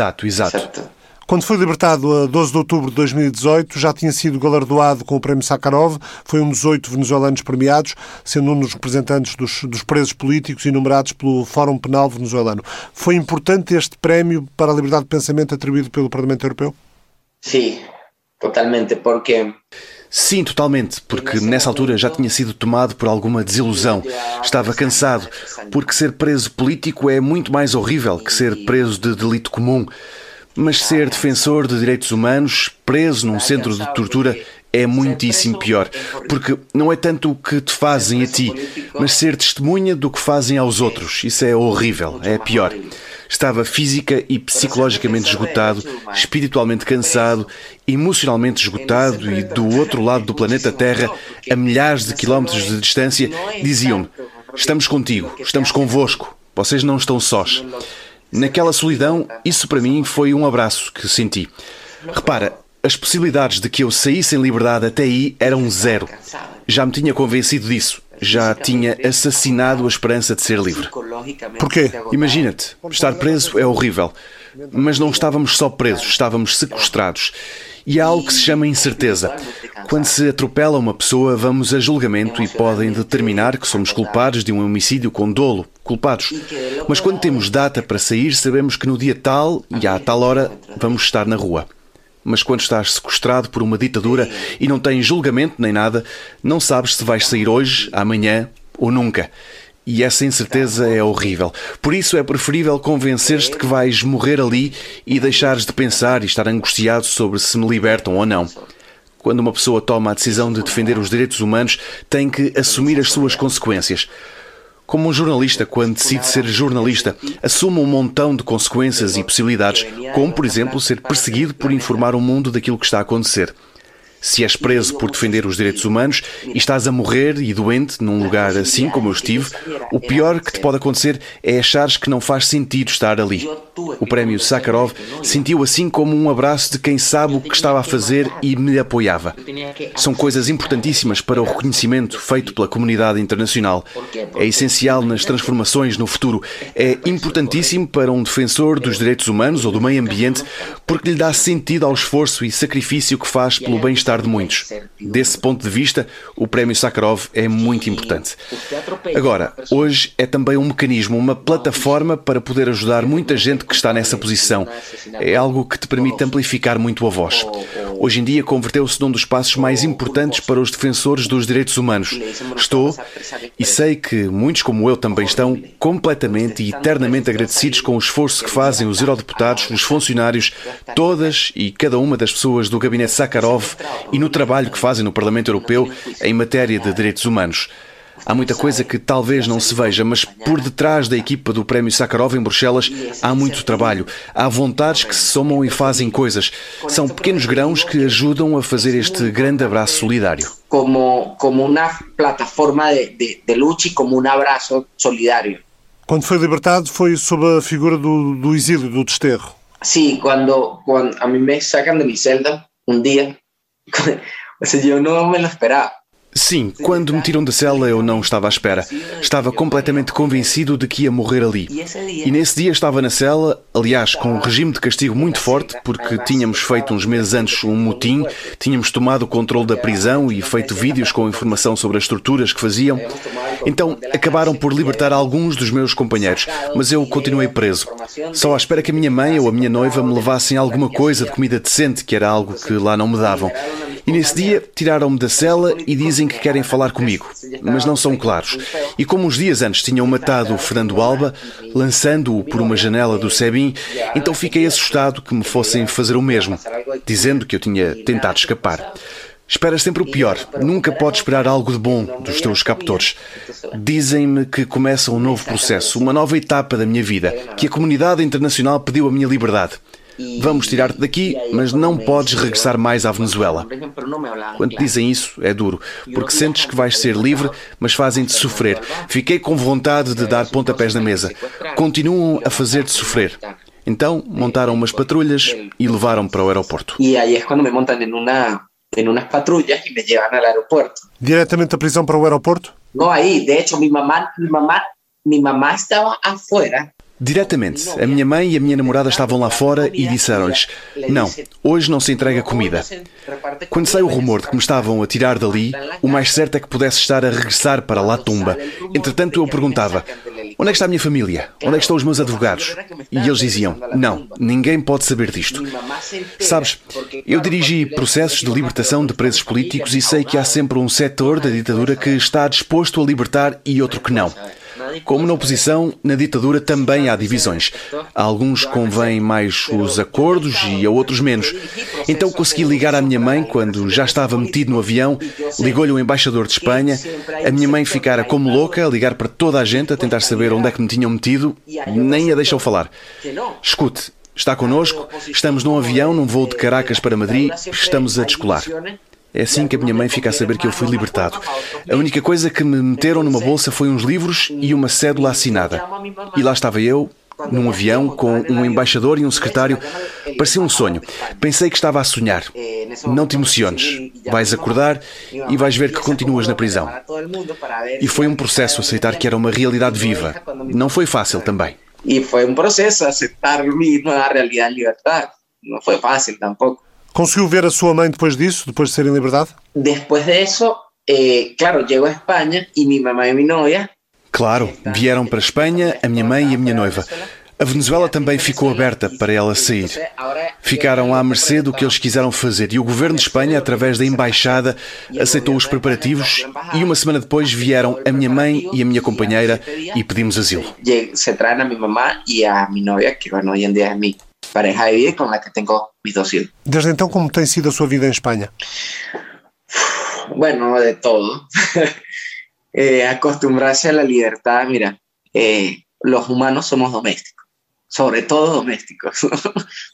Quando foi libertado a 12 de outubro de 2018, já tinha sido galardoado com o Prémio Sakharov, foi um dos 8 venezuelanos premiados, sendo um dos representantes dos presos políticos enumerados pelo Fórum Penal Venezuelano. Foi importante este prémio para a liberdade de pensamento atribuído pelo Parlamento Europeu? Sim. Totalmente, porque... Sim, totalmente, porque nessa altura já tinha sido tomado por alguma desilusão. Estava cansado, porque ser preso político é muito mais horrível que ser preso de delito comum. Mas ser defensor de direitos humanos, preso num centro de tortura, é muitíssimo pior, porque não é tanto o que te fazem a ti, mas ser testemunha do que fazem aos outros. Isso é horrível, é pior. Estava física e psicologicamente esgotado, espiritualmente cansado, emocionalmente esgotado e do outro lado do planeta Terra, a milhares de quilómetros de distância, diziam-me: estamos contigo, estamos convosco, vocês não estão sós. Naquela solidão, isso para mim foi um abraço que senti. Repara, as possibilidades de que eu saísse em liberdade até aí eram 0. Já me tinha convencido disso. Já tinha assassinado a esperança de ser livre. Porquê? Imagina-te, estar preso é horrível. Mas não estávamos só presos, estávamos sequestrados. E há algo que se chama incerteza. Quando se atropela uma pessoa, vamos a julgamento e podem determinar que somos culpados de um homicídio com dolo. Culpados. Mas quando temos data para sair, sabemos que no dia tal e à tal hora vamos estar na rua. Mas quando estás sequestrado por uma ditadura e não tens julgamento nem nada, não sabes se vais sair hoje, amanhã ou nunca. E essa incerteza é horrível. Por isso é preferível convencer-te que vais morrer ali e deixares de pensar e estar angustiado sobre se me libertam ou não. Quando uma pessoa toma a decisão de defender os direitos humanos, tem que assumir as suas consequências. Como um jornalista, quando decide ser jornalista, assume um montão de consequências e possibilidades, como, por exemplo, ser perseguido por informar o mundo daquilo que está a acontecer. Se és preso por defender os direitos humanos e estás a morrer e doente num lugar assim como eu estive, o pior que te pode acontecer é achares que não faz sentido estar ali. O prémio Sakharov sentiu assim como um abraço de quem sabe o que estava a fazer e me apoiava. São coisas importantíssimas para o reconhecimento feito pela comunidade internacional. É essencial nas transformações no futuro. É importantíssimo para um defensor dos direitos humanos ou do meio ambiente porque lhe dá sentido ao esforço e sacrifício que faz pelo bem-estar de muitos. Desse ponto de vista, o prémio Sakharov é muito importante. Agora, hoje é também um mecanismo, uma plataforma para poder ajudar muita gente que está nessa posição. É algo que te permite amplificar muito a voz. Hoje em dia converteu-se num dos passos mais importantes para os defensores dos direitos humanos. Estou, e sei que muitos como eu também estão, completamente e eternamente agradecidos com o esforço que fazem os eurodeputados, os funcionários, todas e cada uma das pessoas do gabinete Sakharov e no trabalho que fazem no Parlamento Europeu em matéria de direitos humanos. Há muita coisa que talvez não se veja, mas por detrás da equipa do Prémio Sakharov em Bruxelas há muito trabalho. Há vontades que se somam e fazem coisas. São pequenos grãos que ajudam a fazer este grande abraço solidário. Como uma plataforma de luta e como um abraço solidário. Quando foi libertado foi sob a figura do exílio, do desterro. Sim, quando a mim me sacam de minha celda dia, eu não me lo esperava. Sim, quando me tiram da cela eu não estava à espera. Estava completamente convencido de que ia morrer ali. E nesse dia estava na cela, aliás, com um regime de castigo muito forte, porque tínhamos feito uns meses antes um motim, tínhamos tomado o controle da prisão e feito vídeos com informação sobre as torturas que faziam. Então acabaram por libertar alguns dos meus companheiros, mas eu continuei preso. Só à espera que a minha mãe ou a minha noiva me levassem alguma coisa de comida decente, que era algo que lá não me davam. E nesse dia tiraram-me da cela e dizem que querem falar comigo, mas não são claros. E como uns dias antes tinham matado o Fernando Alba, lançando-o por uma janela do Sebin, então fiquei assustado que me fossem fazer o mesmo, dizendo que eu tinha tentado escapar. Esperas sempre o pior, nunca podes esperar algo de bom dos teus captores. Dizem-me que começa um novo processo, uma nova etapa da minha vida, que a comunidade internacional pediu a minha liberdade. Vamos tirar-te daqui, mas não podes regressar mais à Venezuela. Quando dizem isso, é duro, porque sentes que vais ser livre, mas fazem-te sofrer. Fiquei com vontade de dar pontapés na mesa. Continuam a fazer-te sofrer. Então, montaram umas patrulhas e levaram-me para o aeroporto. E aí é quando me montam em umas patrulhas e me levam ao aeroporto. Diretamente da prisão para o aeroporto? Não, aí, de hecho, minha mamá estava afuera. Diretamente. A minha mãe e a minha namorada estavam lá fora e disseram-lhes: não, hoje não se entrega comida. Quando saiu o rumor de que me estavam a tirar dali, o mais certo é que pudesse estar a regressar para La Tumba. Entretanto, eu perguntava: onde é que está a minha família? Onde é que estão os meus advogados? E eles diziam: não, ninguém pode saber disto. Sabes, eu dirigi processos de libertação de presos políticos e sei que há sempre um setor da ditadura que está disposto a libertar e outro que não. Como na oposição, na ditadura também há divisões. A alguns convém mais os acordos e a outros menos. Então consegui ligar à minha mãe quando já estava metido no avião, ligou-lhe o embaixador de Espanha, a minha mãe ficara como louca a ligar para toda a gente a tentar saber onde é que me tinham metido, nem a deixou falar. Escute, está connosco, estamos num avião, num voo de Caracas para Madrid, estamos a descolar. É assim que a minha mãe fica a saber que eu fui libertado. A única coisa que me meteram numa bolsa foi uns livros e uma cédula assinada. E lá estava eu, num avião, com um embaixador e um secretário. Parecia um sonho. Pensei que estava a sonhar. Não te emociones. Vais acordar e vais ver que continuas na prisão. E foi um processo aceitar que era uma realidade viva. Não foi fácil também. E foi um processo aceitar a realidade de liberdade. Não foi fácil tampouco. Conseguiu ver a sua mãe depois disso, depois de ser em liberdade? Depois disso, claro, chegou a Espanha e minha mamãe e minha noiva. Claro, vieram para a Espanha a minha mãe e a minha noiva. A Venezuela também ficou aberta para ela sair. Ficaram à mercê do que eles quiseram fazer e o governo de Espanha, através da embaixada, aceitou os preparativos e uma semana depois vieram a minha mãe e a minha companheira e pedimos asilo. Se trazem a minha mamã e a minha noiva, que hoje em dia é minha pareja de vida com a que tenho mis 2 filhos. Desde então, como tem sido a sua vida em Espanha? Bueno, de todo. Acostumbrarse a la libertad, mira, los humanos somos domésticos, sobre todo domésticos.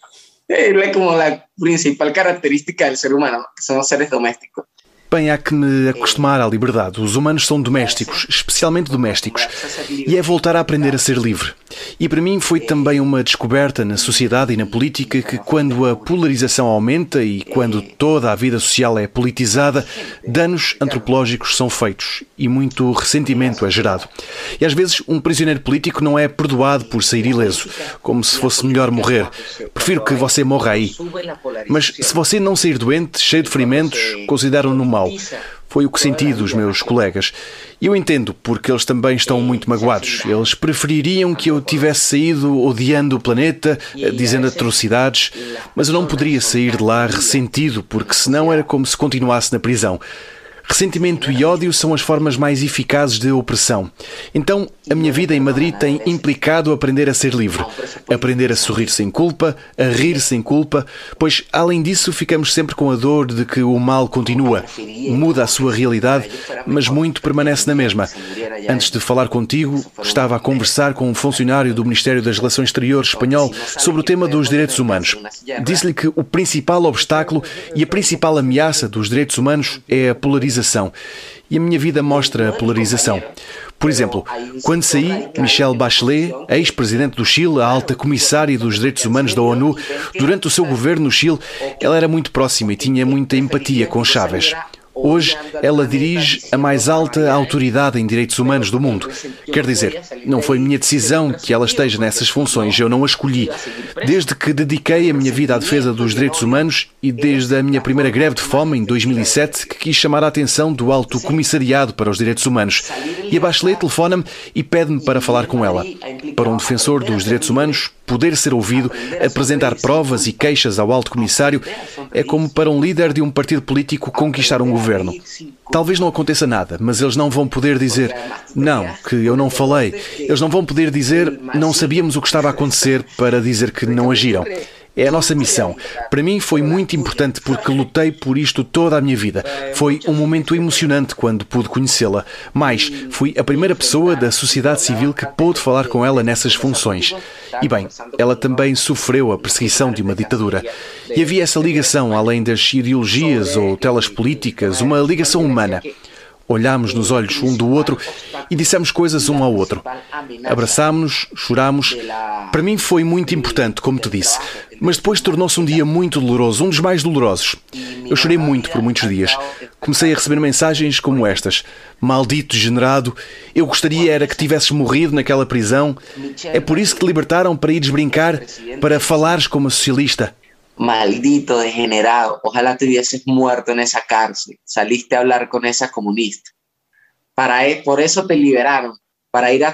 Es como la principal característica del ser humano, que somos seres domésticos. Bem, há que me acostumar à liberdade. Os humanos são domésticos, especialmente domésticos. E é voltar a aprender a ser livre. E para mim foi também uma descoberta na sociedade e na política que quando a polarização aumenta e quando toda a vida social é politizada, danos antropológicos são feitos e muito ressentimento é gerado. E às vezes um prisioneiro político não é perdoado por sair ileso, como se fosse melhor morrer. Prefiro que você morra aí. Mas se você não sair doente, cheio de ferimentos, consideram-no mau. Foi o que senti dos meus colegas. E eu entendo, porque eles também estão muito magoados. Eles prefeririam que eu tivesse saído odiando o planeta, dizendo atrocidades, mas eu não poderia sair de lá ressentido, porque senão era como se continuasse na prisão. Ressentimento e ódio são as formas mais eficazes de opressão. Então, a minha vida em Madrid tem implicado aprender a ser livre. Aprender a sorrir sem culpa, a rir sem culpa, pois, além disso, ficamos sempre com a dor de que o mal continua. Muda a sua realidade, mas muito permanece na mesma. Antes de falar contigo, estava a conversar com um funcionário do Ministério das Relações Exteriores espanhol sobre o tema dos direitos humanos. Disse-lhe que o principal obstáculo e a principal ameaça dos direitos humanos é a polarização. E a minha vida mostra a polarização. Por exemplo, quando saí, Michelle Bachelet, ex-presidente do Chile, a alta comissária dos direitos humanos da ONU, durante o seu governo no Chile, ela era muito próxima e tinha muita empatia com Chávez. Hoje, ela dirige a mais alta autoridade em direitos humanos do mundo. Quer dizer, não foi minha decisão que ela esteja nessas funções, eu não a escolhi. Desde que dediquei a minha vida à defesa dos direitos humanos e desde a minha primeira greve de fome, em 2007, que quis chamar a atenção do Alto Comissariado para os Direitos Humanos. E a Bachelet telefona-me e pede-me para falar com ela. Para um defensor dos direitos humanos, poder ser ouvido, apresentar provas e queixas ao Alto Comissário, é como para um líder de um partido político conquistar um governo. Talvez não aconteça nada, mas eles não vão poder dizer não, que eu não falei. Eles não vão poder dizer não sabíamos o que estava a acontecer para dizer que não agiram. É a nossa missão. Para mim foi muito importante porque lutei por isto toda a minha vida. Foi um momento emocionante quando pude conhecê-la. Mas fui a primeira pessoa da sociedade civil que pôde falar com ela nessas funções. E bem, ela também sofreu a perseguição de uma ditadura. E havia essa ligação, além das ideologias ou telas políticas, uma ligação humana. Olhámos nos olhos um do outro e dissemos coisas um ao outro. Abraçámos-nos, chorámos. Para mim foi muito importante, como te disse. Mas depois tornou-se um dia muito doloroso, um dos mais dolorosos. Eu chorei muito por muitos dias. Comecei a receber mensagens como estas. Maldito degenerado, eu gostaria era que tivesses morrido naquela prisão. É por isso que te libertaram para ires brincar, para falares como socialista. Maldito degenerado, ojalá te hubieses muerto en esa cárcel, saliste a hablar con esa comunista. Por eso te liberaron, para ir a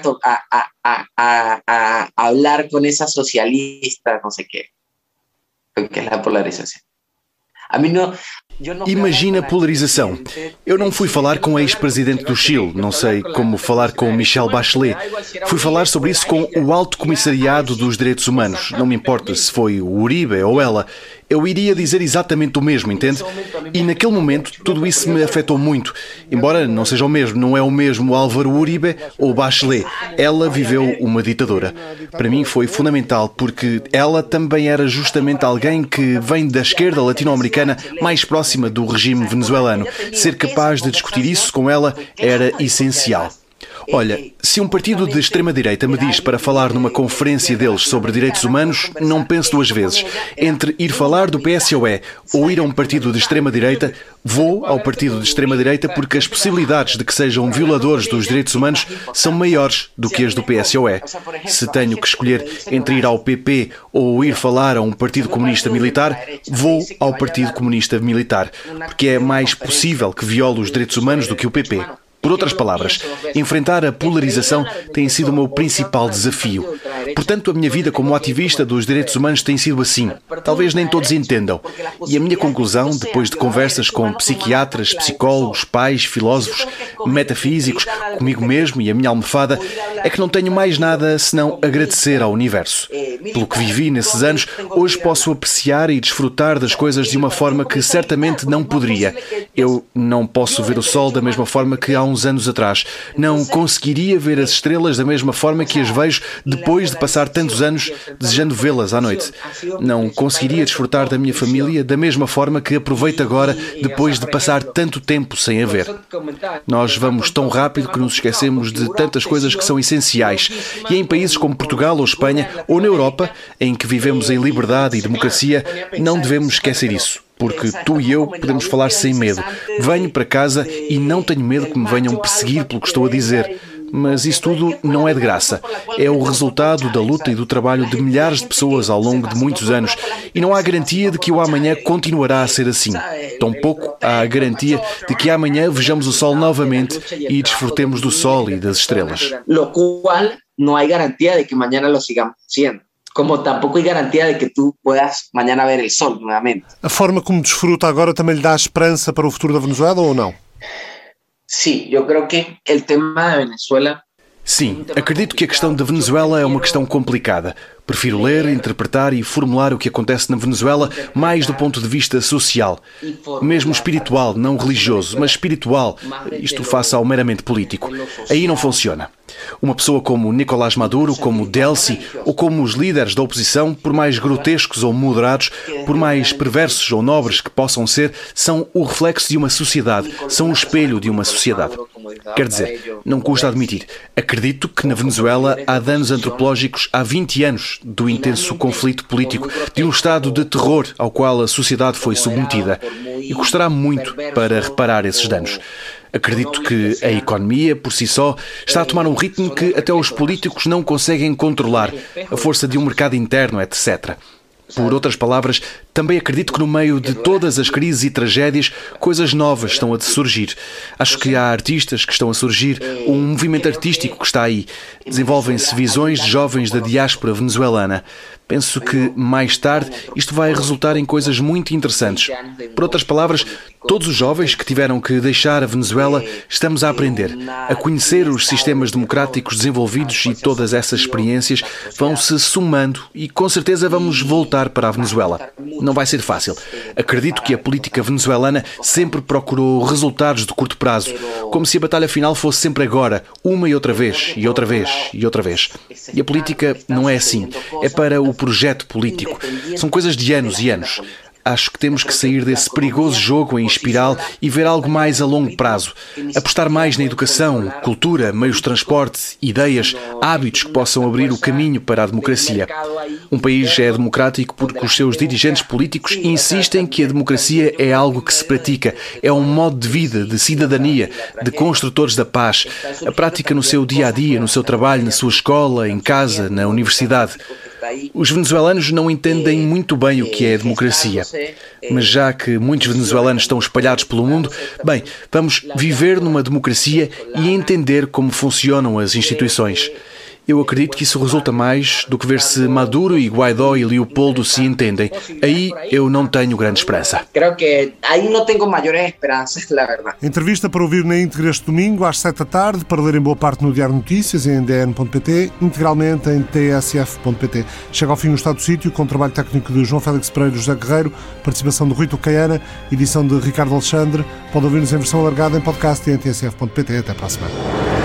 hablar con esa socialista, no sé qué, que es la polarización. A mí no... Imagina a polarização. Eu não fui falar com a ex-presidente do Chile, não sei como falar com Michelle Bachelet. Fui falar sobre isso com o Alto Comissariado dos Direitos Humanos. Não me importa se foi o Uribe ou ela. Eu iria dizer exatamente o mesmo, entende? E naquele momento tudo isso me afetou muito. Embora não seja o mesmo, não é o mesmo Álvaro Uribe ou Bachelet. Ela viveu uma ditadura. Para mim foi fundamental porque ela também era justamente alguém que vem da esquerda latino-americana mais próxima do regime venezuelano. Ser capaz de discutir isso com ela era essencial. Olha, se um partido de extrema-direita me diz para falar numa conferência deles sobre direitos humanos, não penso duas vezes. Entre ir falar do PSOE ou ir a um partido de extrema-direita, vou ao partido de extrema-direita porque as possibilidades de que sejam violadores dos direitos humanos são maiores do que as do PSOE. Se tenho que escolher entre ir ao PP ou ir falar a um partido comunista militar, vou ao Partido Comunista Militar, porque é mais possível que viole os direitos humanos do que o PP. Por outras palavras, enfrentar a polarização tem sido o meu principal desafio. Portanto, a minha vida como ativista dos direitos humanos tem sido assim. Talvez nem todos entendam. E a minha conclusão, depois de conversas com psiquiatras, psicólogos, pais, filósofos, metafísicos, comigo mesmo e a minha almofada, é que não tenho mais nada senão agradecer ao universo. Pelo que vivi nesses anos, hoje posso apreciar e desfrutar das coisas de uma forma que certamente não poderia. Eu não posso ver o sol da mesma forma que há uns anos atrás. Não conseguiria ver as estrelas da mesma forma que as vejo depois de passar tantos anos desejando vê-las à noite. Não conseguiria desfrutar da minha família da mesma forma que aproveito agora depois de passar tanto tempo sem a ver. Nós vamos tão rápido que nos esquecemos de tantas coisas que são essenciais. E em países como Portugal ou Espanha, ou na Europa, em que vivemos em liberdade e democracia, não devemos esquecer isso. Porque tu e eu podemos falar sem medo. Venho para casa e não tenho medo que me venham perseguir pelo que estou a dizer. Mas isso tudo não é de graça. É o resultado da luta e do trabalho de milhares de pessoas ao longo de muitos anos. E não há garantia de que o amanhã continuará a ser assim. Tampouco há a garantia de que amanhã vejamos o sol novamente e desfrutemos do sol e das estrelas. Lo cual não há garantia de que amanhã lo sigamos sendo. Como tampouco há garantia de que tu puedas amanhã ver o sol novamente. A forma como desfruta agora também lhe dá esperança para o futuro da Venezuela ou não? Sim, eu creio que o tema da Venezuela... Sim, acredito que a questão da Venezuela é uma questão complicada. Prefiro ler, interpretar e formular o que acontece na Venezuela mais do ponto de vista social. Mesmo espiritual, não religioso, mas espiritual, isto face ao meramente político. Aí não funciona. Uma pessoa como Nicolás Maduro, como Delcy, ou como os líderes da oposição, por mais grotescos ou moderados, por mais perversos ou nobres que possam ser, são o reflexo de uma sociedade, são o espelho de uma sociedade. Quer dizer, não custa admitir, acredito que na Venezuela há danos antropológicos há 20 anos do intenso conflito político, de um estado de terror ao qual a sociedade foi submetida. E custará muito para reparar esses danos. Acredito que a economia, por si só, está a tomar um ritmo que até os políticos não conseguem controlar, a força de um mercado interno, etc. Por outras palavras, também acredito que no meio de todas as crises e tragédias, coisas novas estão a surgir. Acho que há artistas que estão a surgir, um movimento artístico que está aí. Desenvolvem-se visões de jovens da diáspora venezuelana. Penso que, mais tarde, isto vai resultar em coisas muito interessantes. Por outras palavras, todos os jovens que tiveram que deixar a Venezuela estamos a aprender, a conhecer os sistemas democráticos desenvolvidos e todas essas experiências vão se somando e com certeza vamos voltar para a Venezuela. Não vai ser fácil. Acredito que a política venezuelana sempre procurou resultados de curto prazo, como se a batalha final fosse sempre agora, uma e outra vez, e outra vez, e outra vez. E a política não é assim. É para o projeto político. São coisas de anos e anos. Acho que temos que sair desse perigoso jogo em espiral e ver algo mais a longo prazo. Apostar mais na educação, cultura, meios de transporte, ideias, hábitos que possam abrir o caminho para a democracia. Um país é democrático porque os seus dirigentes políticos insistem que a democracia é algo que se pratica, é um modo de vida, de cidadania, de construtores da paz. A prática no seu dia-a-dia, no seu trabalho, na sua escola, em casa, na universidade. Os venezuelanos não entendem muito bem o que é a democracia. Mas já que muitos venezuelanos estão espalhados pelo mundo, bem, vamos viver numa democracia e entender como funcionam as instituições. Eu acredito que isso resulta mais do que ver se Maduro e Guaidó e Leopoldo se entendem. Aí eu não tenho grande esperança. Creo que aí não tenho maiores esperanças, na verdade. Entrevista para ouvir na íntegra este domingo às 7 da tarde, para ler em boa parte no Diário Notícias, em dn.pt, integralmente em tsf.pt. Chega ao fim o Estado do Sítio, com o trabalho técnico de João Félix Pereira e José Guerreiro, participação de Rui Tucaiana, edição de Ricardo Alexandre. Pode ouvir-nos em versão alargada em podcast e em tsf.pt. Até para a semana.